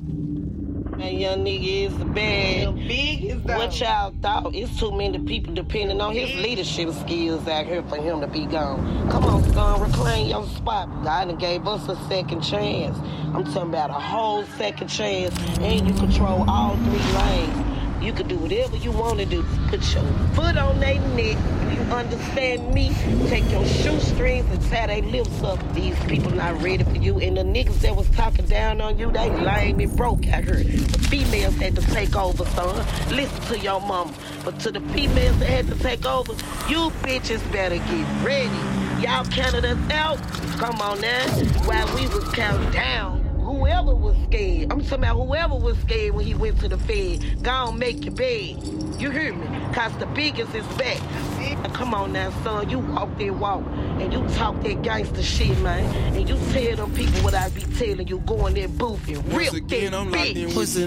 That young nigga is the bad. Big is that? What y'all thought? It's too many people depending on his leadership skills out here for him to be gone. Come on, son, reclaim your spot. God done gave us a second chance. I'm talking about a whole second chance, and you control all three lanes. You can do whatever you want to do. Put your foot on their neck. Do you understand me? Take your shoestrings and tie their lips up. These people not ready for you. And the niggas that was talking down on you, they lame and broke out here. The females had to take over, son. Listen to your mama. But to the females that had to take over, you bitches better get ready. Y'all counted us out. Come on now. While we was counting down. Whoever was scared, I'm talking about whoever was scared when he went to the Fed, go on, make your bed. You hear me? Cause the biggest is back. Now, come on now, son, you walk that walk, and you talk that gangster shit, man, and you tell them people what I be telling you, go in that booth and rip that bitch. Pussy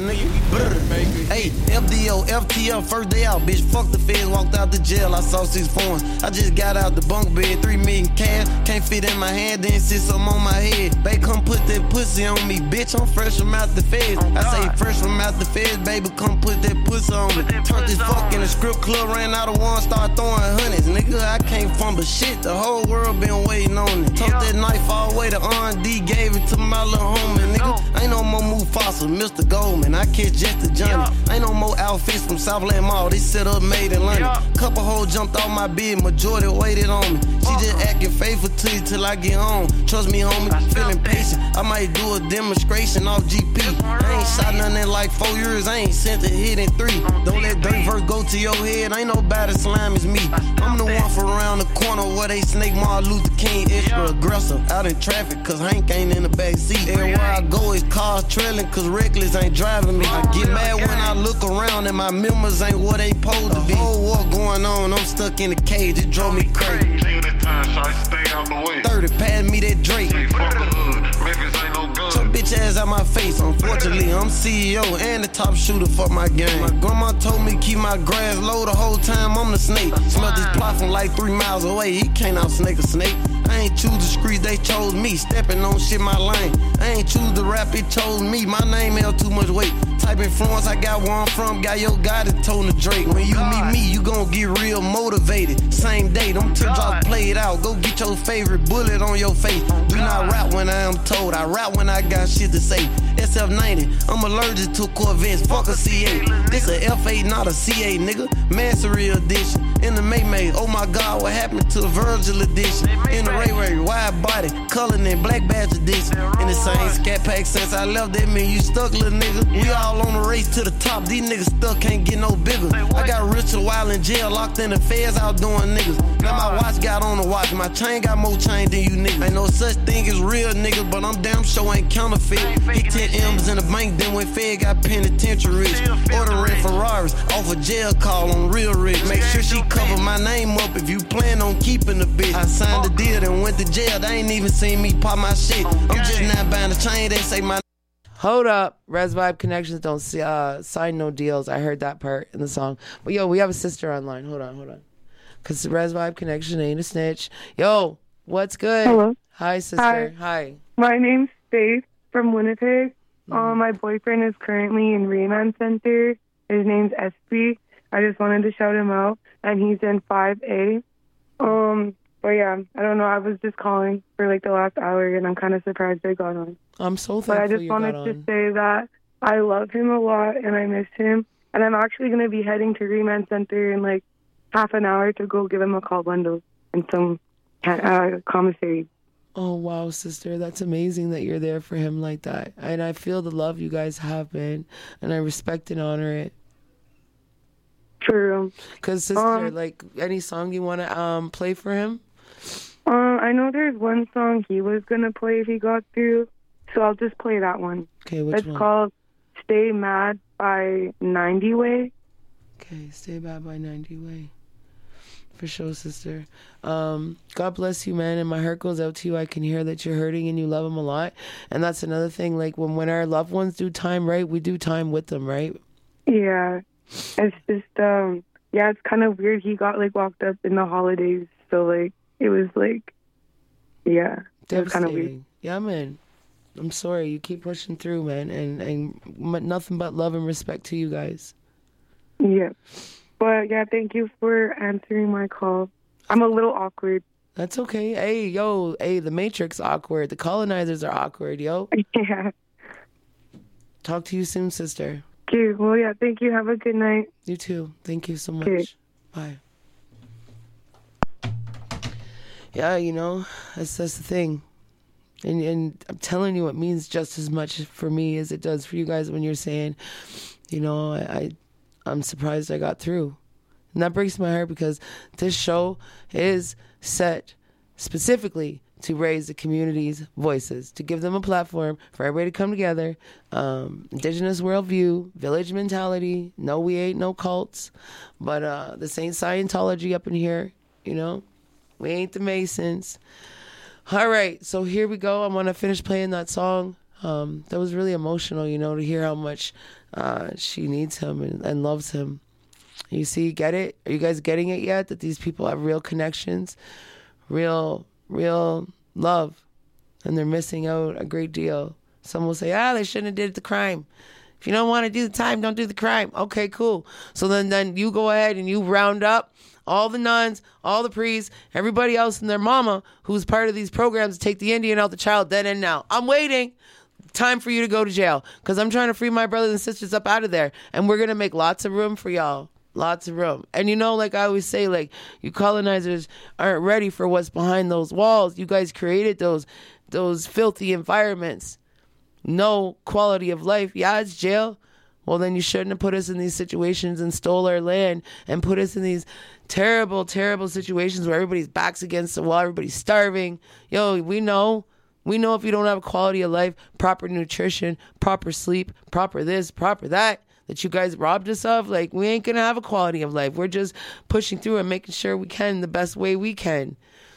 nigga, hey, F D O, F T L, first day out, bitch, fuck the feds, walked out the jail, I saw six phones, I just got out the bunk bed, three million cash, can't fit in my hand, then sit something on my head, babe, come put that pussy on me, bitch, I'm fresh from out the feds, oh, I say fresh from out the feds, baby, come put that pussy on me, turn this fuck in the strip club, ran out of one, start throwing hundreds, nigga, I can't fumble shit, the whole world been waiting on it, took that knife all the way to R and D, gave it to my little homie, nigga, ain't no more Mufasa, Mister Goldman, I catch just the Johnny, ain't no more outfits from Southland Mall, they set up made in London, couple hoes jumped off my bed, majority waited on me, she just acting faithful to you till I get home, trust me homie, feeling patient, I might do a demonstration off G P, I ain't shot nothing in like four years, I ain't sent a hit in three, don't let dirt verse go to your head, ain't nobody slime as me, I'm the one from around the corner where they snake Martin Luther King, extra aggressive, out in traffic, cause Hank ain't in the back seat, everywhere I go is cars trailing, cause reckless ain't driving me, I get mad when I look around and my members ain't what they supposed to be, whole war going on, I'm stuck in the cage, it drove me crazy, thirty, pass me that Drake, your bitch ass out my face, unfortunately I'm C E O and the top shooter for my game, my grandma told me keep my grass low the whole time I'm the snake, smell this plot from like three miles away, he can't out snake a snake, I I ain't choose the streets, they chose me. Stepping on shit my lane. I ain't choose the rap, it chose me. My name held too much weight. Type influence, I got where I'm from. Got your guy that told the Drake. When you meet me, you gon' get real motivated. Same day, them teardrops play it out. Go get your favorite bullet on your face. Do not rap when I am told. I rap when I got shit to say. S F ninety, I'm allergic to Corvettes. Fuck a C eight. This a F eight, not a C eight, nigga. Mastery edition. In the May May, oh my God, what happened to the Virgil edition? In the Ray Ray, wide body, colored in Black Badge edition. In the same scat pack since I left, that mean you stuck, little nigga. We all on the race to the top, these niggas stuck, can't get no bigger. I got Richard while in jail, locked in the feds, out doing niggas. Now my watch got on the watch, my chain got more chain than you niggas. Ain't no such thing as real niggas, but I'm damn sure ain't counterfeit. Hit ten M's in the bank, then when Fed got penitentiaries. Ordering Ferraris, off a jail call on real rich. Make sure she cover my name up if you plan on keeping the bitch. I signed the deal and went to jail, they ain't even seen me pop my shit. I'm just not buying the chain, they say my... Hold up, Res Vibe Connections don't see, uh, sign no deals. I heard that part in the song. But yo, we have a sister online. Hold on, hold on. Because Res Vibe Connection ain't a snitch. Yo, what's good? Hello. Hi, sister. Hi. Hi. My name's Faith from Winnipeg. Mm-hmm. Uh, my boyfriend is currently in Remand Center. His name's S P. I just wanted to shout him out. And he's in five A. Um... But yeah, I don't know. I was just calling for like the last hour, and I'm kind of surprised I got on. I'm so thankful. But I just you wanted got to on. say that I love him a lot, and I miss him. And I'm actually going to be heading to Remand Center in like half an hour to go give him a call bundle and some uh, commissary. Oh, wow, sister. That's amazing that you're there for him like that. And I feel the love you guys have, man. And I respect and honor it. True. Because, sister, Um, like, any song you want to um play for him? Uh, I know there's one song he was going to play if he got through, so I'll just play that one. Okay, which it's one? It's called Stay Mad by ninety Way. Okay, Stay Mad by ninety Way. For sure, sister. Um, God bless you, man, and my heart goes out to you. I can hear that you're hurting and you love him a lot. And that's another thing, like, when, when our loved ones do time right, we do time with them, right? Yeah. It's just, um, yeah, it's kind of weird. He got, like, locked up in the holidays, so, like, it was, like, yeah, it was kind of weird. Yeah, man. I'm sorry. You keep pushing through, man, and, and nothing but love and respect to you guys. Yeah. But, yeah, thank you for answering my call. I'm a little awkward. That's okay. Hey, yo, hey, the Matrix awkward. The colonizers are awkward, yo. Yeah. Talk to you soon, sister. Okay, well, yeah, thank you. Have a good night. You too. Thank you so much. Okay. Bye. Yeah, you know, that's, that's the thing. And and I'm telling you, it means just as much for me as it does for you guys when you're saying, you know, I, I, I'm surprised I got through. And that breaks my heart because this show is set specifically to raise the community's voices, to give them a platform for everybody to come together. Um, indigenous worldview, village mentality. No, we ain't no cults. But uh, this ain't Scientology up in here, you know. We ain't the Masons. All right, so here we go. I want to finish playing that song. Um, that was really emotional, you know, to hear how much uh, she needs him and, and loves him. You see, get it? Are you guys getting it yet? That these people have real connections, real, real love, and they're missing out a great deal. Some will say, ah, they shouldn't have did the crime. If you don't want to do the time, don't do the crime. Okay, cool. So then, then you go ahead and you round up all the nuns, all the priests, everybody else and their mama who's part of these programs to take the Indian out the child then and now. I'm waiting. Time for you to go to jail because I'm trying to free my brothers and sisters up out of there. And we're going to make lots of room for y'all. Lots of room. And you know, like I always say, like, you colonizers aren't ready for what's behind those walls. You guys created those those filthy environments. No quality of life. Yeah, it's jail. Well, then you shouldn't have put us in these situations and stole our land and put us in these terrible, terrible situations where everybody's backs against the wall, everybody's starving. Yo, we know. We know if you don't have a quality of life, proper nutrition, proper sleep, proper this, proper that, that you guys robbed us of, like, we ain't going to have a quality of life. We're just pushing through and making sure we can the best way we can.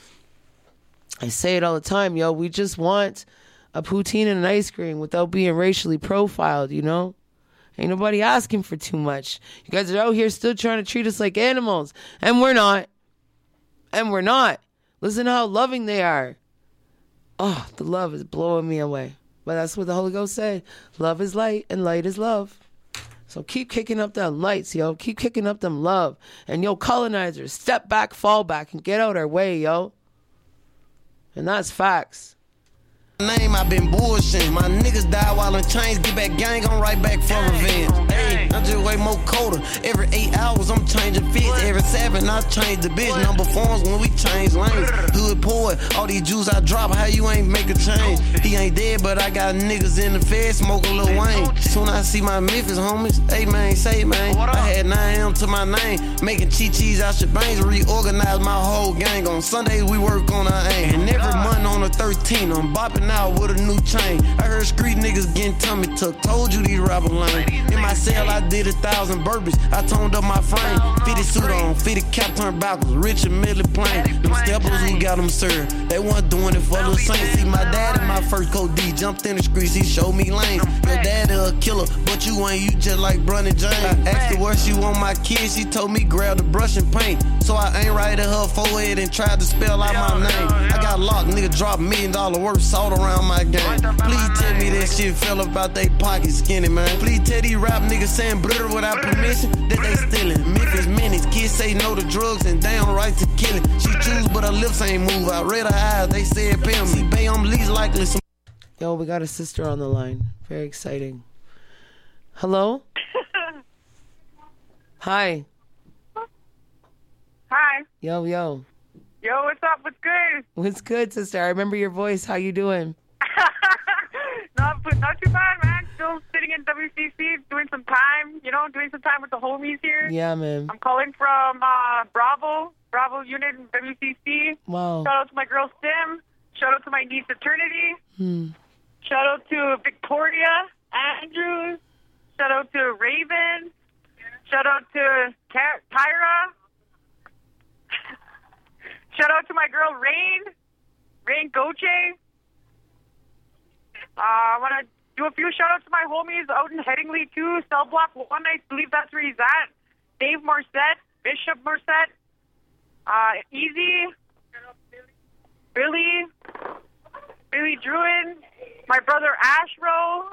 I say it all the time, yo. We just want a poutine and an ice cream without being racially profiled, you know? Ain't nobody asking for too much. You guys are out here still trying to treat us like animals. And we're not. And we're not. Listen to how loving they are. Oh, the love is blowing me away. But that's what the Holy Ghost said. Love is light and light is love. So keep kicking up them lights, yo. Keep kicking up them love. And yo, colonizers, step back, fall back, and get out our way, yo. And that's facts. Name, I been bullshitting. My niggas die while in chains. Get back gang, I'm right back for revenge. Hey, I'm just way more colder. Every eight hours, I'm changing fits. Every seven, I change the bitch. Number forms when we change lanes. Hood poet, all these Jews I drop. How you ain't make a change? He ain't dead, but I got niggas in the Fed smoking Lil Wayne. Soon I see my Memphis homies. Hey man, say man. I had nine M to my name. Making chi-chis out your bangs. Reorganize my whole gang. On Sundays, we work on our aim. And every month on the thirteenth, I'm bopping out with a new chain. I heard street niggas getting tummy tucked. Told you these rapper lame. In my cell, I did a thousand burpees. I toned up my frame. Fitted suit on, fitted cap turned backwards. Rich and middle plane. Them steppers who got them served. They weren't doing it for the saints. See, my dad in my first code D jumped in the streets. He showed me lanes. Your dad a killer, but you ain't. You just like Bronny James. I asked her where she want my kids. She told me grab the brush and paint. So I ain't right at her forehead and tried to spell out my name. I got locked, nigga dropped million dollar worth salt around my game. Please tell me that shit fell about they pocket skinny, man. Please tell these rap niggas saying brother without permission that they stealing. Memphis minutes, kids say no to drugs and they on right to killing. She choose but her lips ain't move. I read her eyes, they said pimp me. Bay, I'm least likely some. Yo, we got a sister on the line. Very exciting. Hello? Hi. Hi. Yo, yo. Yo, what's up? What's good? What's good, sister? I remember your voice. How you doing? not, not too bad, man. Still sitting in W C C, doing some time, you know, doing some time with the homies here. Yeah, man. I'm calling from uh, Bravo, Bravo unit in W C C. Wow. Shout out to my girl, Sim. Shout out to my niece, Eternity. Hmm. Shout out to Victoria Andrews. Shout out to Raven. Shout out to Ty- Tyra. Shout out to my girl, Rain. Rain Goche. Uh, I want to do a few shout outs to my homies out in Headingley, too. Cell Block one, I believe that's where he's at. Dave Morissette, Bishop Morissette, uh, Easy, Billy, Billy Druin, my brother Ashro.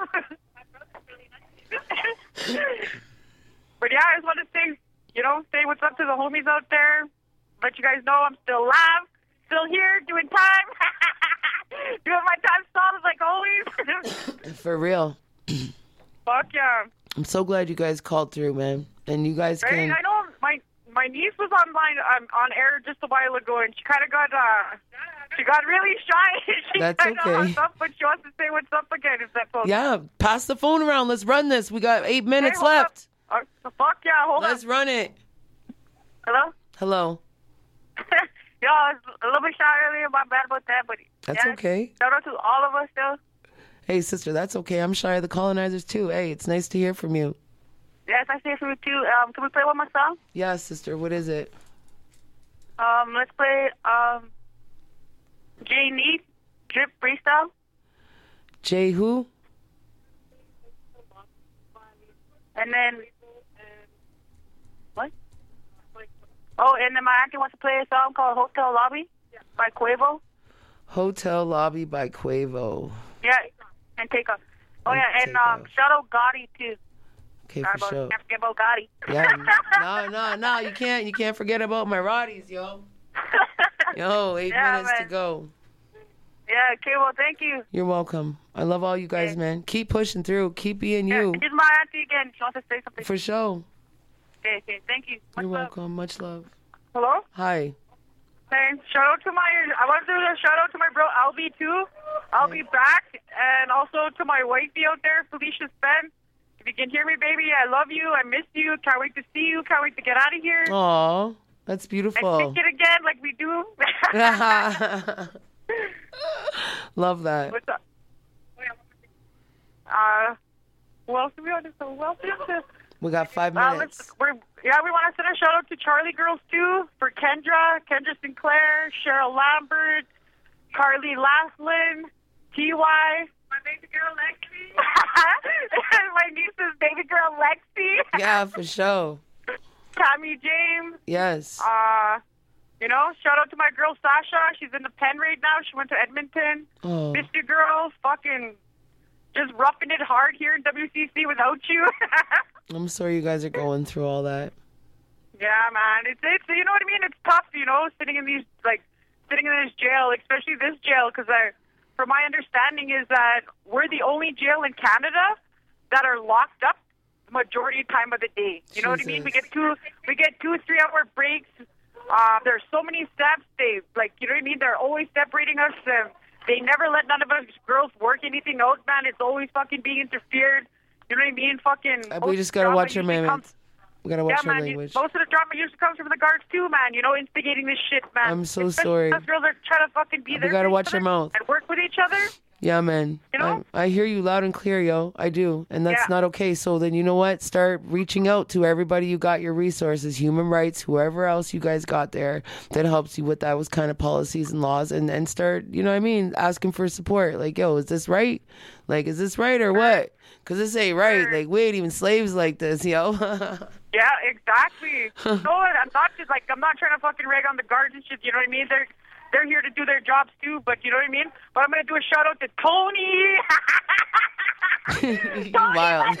But yeah, I just want to say, you know, say what's up to the homies out there. Let you guys know I'm still alive, still here, doing time. Doing my time solid like always. For real. Fuck yeah. I'm so glad you guys called through, man. And you guys Right? can... I know my my niece was online um, on air just a while ago, and she kind of got uh, she got really shy. she That's kinda okay. hung up, but she wants to say what's up again. If that's okay. Yeah, pass the phone around. Let's run this. We got eight minutes hold left. Uh, fuck yeah, hold Let's on. run it. Hello? Hello. Yo, I was a little bit shy earlier. My bad about that, but That's yeah, okay. Shout out to all of us, though. Hey, sister, that's okay. I'm shy of the colonizers, too. Hey, it's nice to hear from you. Yes, I say for you too. Um, can we play one more song? Yeah, sister, what is it? Um, let's play um, Jay Neat, Drip Freestyle. Jay who? And then, what? Oh, and then my auntie wants to play a song called Hotel Lobby by Quavo. Hotel Lobby by Quavo. Yeah, and take off. Oh, And yeah, and Take um, shout out Gotti, too. Okay, Sorry for about, sure. Can't forget about Gotti. Yeah, no, no, no, you can't. You can't forget about my Roddies, yo. Yo, eight Yeah, minutes to man. go. Yeah, okay, well, thank you. You're welcome. I love all you guys, man. Keep pushing through. Keep being you. This is my auntie again. She wants to say something. For sure. Okay, okay, thank you. Much You're love. welcome. Much love. Hello? Hi. Hey, shout out to my, I want to do a shout out to my bro Albie too. I'll be back, and also to my wifey out there, Felicia Spen. If you can hear me, baby, I love you. I miss you. Can't wait to see you. Can't wait to get out of here. Aw, that's And beautiful. kick it again like we do. Love that. What's up? Uh, who else do we want to Who else do we want to We got five Uh, minutes. let's, we're, yeah, we want to send a shout out to Charlie Girls too, for Kendra, Kendra Sinclair, Cheryl Lambert, Carly Laughlin, T Y. My baby girl Lexi. My niece's baby girl Lexi. Yeah, for sure. Tommy James. Yes. Uh, You know, shout out to my girl Sasha. She's in the pen right now. She went to Edmonton. Oh. Missed you, girl. Fucking just roughing it hard here in W C C without you. I'm sorry you guys are going through all that. Yeah, man. It's, it's, you know what I mean? It's tough, you know, sitting in these, like, sitting in this jail, especially this jail, because I, from my understanding is that we're the only jail in Canada that are locked up the majority of time of the day. You know what I mean? We get two, we get two, three hour breaks. Uh, there's so many steps. They, like, you know what I mean? They're always separating us. Uh, they never let none of us girls work anything out, man. It's always fucking being interfered. You know what I mean? Fucking. Uh, we just gotta watch our manners. We gotta watch yeah, our man, language. Most of the drama usually comes from the guards too, man. You know, instigating this shit, man. I'm so Especially sorry. Us girls are trying to fucking be We there. gotta for watch each our other mouth. and work with each other. Yeah, man. You know? I, I hear you loud and clear, yo. I do. And that's Yeah. not okay. So then you know what? Start reaching out to everybody you got your resources, human rights, whoever else you guys got there that helps you with those kind of policies and laws, and, and start, you know what I mean, asking for support. Like, yo, is this right? Like, is this right or what? Because this ain't right. Like, we ain't even slaves like this, yo. Yeah, exactly. No, I'm not just like I'm not trying to fucking rag on the guards and shit. You know what I mean? They're they're here to do their jobs too. But you know what I mean? But I'm gonna do a shout out to Tony. You wild.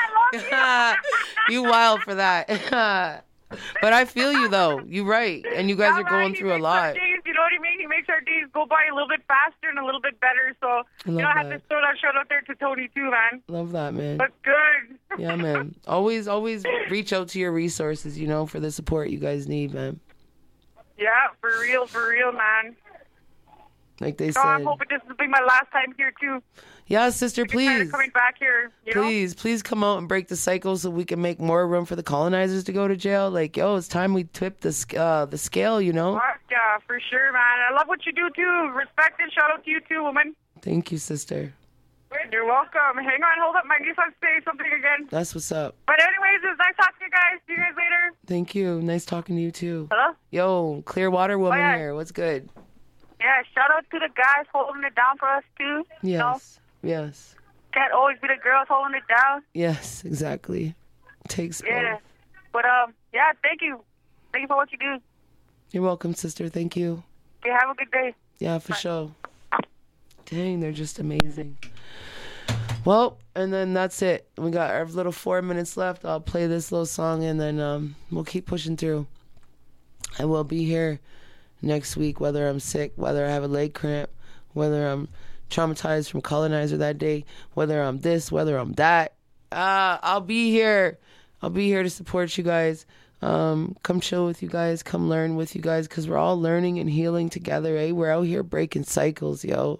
You wild for that. But I feel you though. You're right, and you guys Yeah, are going man, he through a makes our lot. days, you know what I mean? He makes our days go by a little bit faster and a little bit better. So you know, I have that. to throw that shout out there to Tony too, man. Love that, man. But good. Yeah, man. Always, always reach out to your resources, you know, for the support you guys need, man. Yeah, for real, for real, man. Like they So I'm said. hoping this will be my last time here too. Yeah, sister, please. Coming back here, you know? Please, please come out and break the cycle so we can make more room for the colonizers to go to jail. Like, yo, it's time we tip the sc- uh, the scale, you know? Fuck yeah, for sure, man. I love what you do too. Respect and shout out to you too, woman. Thank you, sister. You're welcome. Hang on, hold up. My niece wants to say something again. That's what's up. But anyways, it was nice talking to you guys. See you guys later. Thank you. Nice talking to you, too. Hello? Yo, Clearwater woman Oh, yeah. here. What's good? Yeah, shout out to the guys holding it down for us too. You know? Yes. Yes. Can't always be the girls holding it down. Yes, exactly. Takes Yeah. both. But um, yeah, thank you. Thank you for what you do. You're welcome, sister. Thank you. You have a good day. Yeah, for sure. Dang, they're just amazing. Well, and then that's it. We got our little four minutes left. I'll play this little song and then um, we'll keep pushing through. I will be here next week, whether I'm sick, whether I have a leg cramp, whether I'm traumatized from colonizer that day, whether I'm this, whether I'm that. Uh, I'll be here. I'll be here to support you guys. Um, come chill with you guys. Come learn with you guys because we're all learning and healing together, eh? We're out here breaking cycles, yo.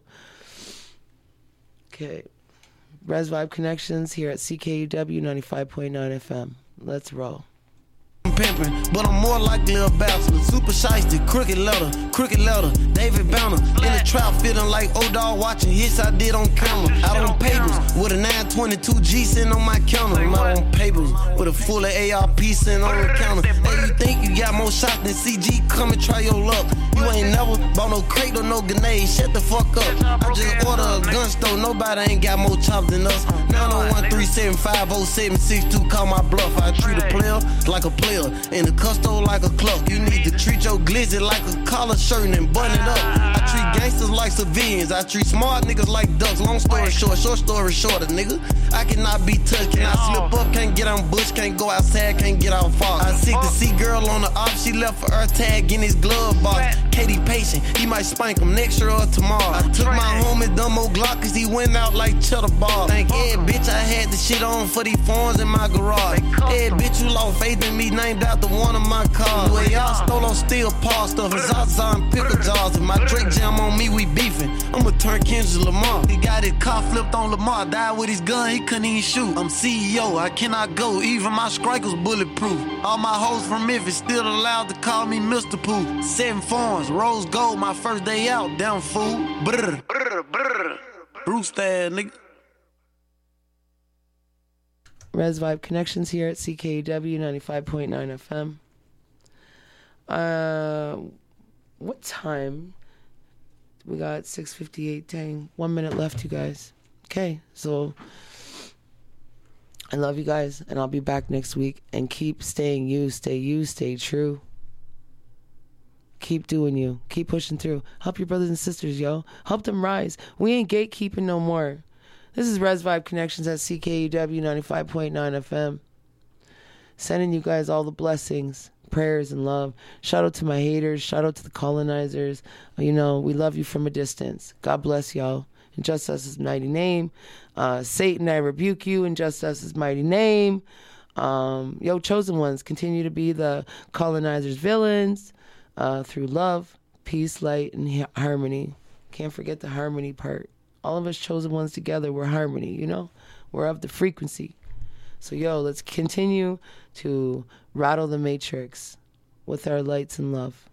Okay. Res Vibe Connections here at C K U W ninety-five point nine F M. Let's roll. Pimpin', but I'm more like Lil Bastard. Super shiesty, crooked letter, crooked letter. David Banner in the trap, feeling like old dog watching hits I did on camera. Out on papers with a nine twenty-two G sitting on my counter. Out on papers with a full of A R P sitting on the counter. Hey, you think you got more shots than C G? Come and try your luck. You ain't never bought no crate or no grenade. Shut the fuck up. I just order a gun store. Nobody ain't got more chops than us. nine oh one, three seven five, oh seven six two. Call my bluff. I treat a player like a player. And the custo like a clock. You need to treat your glizzy like a collar shirt and button it up. I treat gangsters like civilians. I treat smart niggas like ducks. Long story short, short story shorter, nigga. I cannot be touched. Can I slip up? Can't get on bush. Can't go outside. Can't get out far. I seek the C girl on the op. She left for her tag in his glove box. Katie patient. He might spank him next year or tomorrow. I took my homie Dumbo Glock cause he went out like cheddar ball. Thank Ed, bitch, I had the shit on for these phones in my garage. Ed, bitch, you lost faith in me, named after one of my cars. The way y'all stole on steel paw stuff, and Zaza and pickle jars. If my Drake jam on me, we beefing. I'ma turn Kendrick Lamar. He got his car flipped on Lamar, died with his gun, he couldn't even shoot. I'm C E O, I cannot go, even my strikers bulletproof. All my hoes from Memphis still allowed to call me Mister Pooh. Seven forms, rose gold, my first day out, damn fool. Brr, brr, brr. Bruce Dad, nigga. Res Vibe Connections here at C K U W ninety-five point nine F M. Uh, what time? We got six fifty-eight. Dang, one minute left, you guys. Okay, so I love you guys, and I'll be back next week. And keep staying you. Stay you. Stay true. Keep doing you. Keep pushing through. Help your brothers and sisters, yo. Help them rise. We ain't gatekeeping no more. This is Res Vibe Connections at C K U W ninety-five point nine F M. Sending you guys all the blessings, prayers, and love. Shout out to my haters. Shout out to the colonizers. You know, we love you from a distance. God bless y'all. In just us his mighty name. Uh, Satan, I rebuke you in just us his mighty name. Um, yo, chosen ones, continue to be the colonizers' villains uh, through love, peace, light, and ha- harmony. Can't forget the harmony part. All of us chosen ones together, we're harmony, you know? We're of the frequency. So, yo, let's continue to rattle the matrix with our lights and love.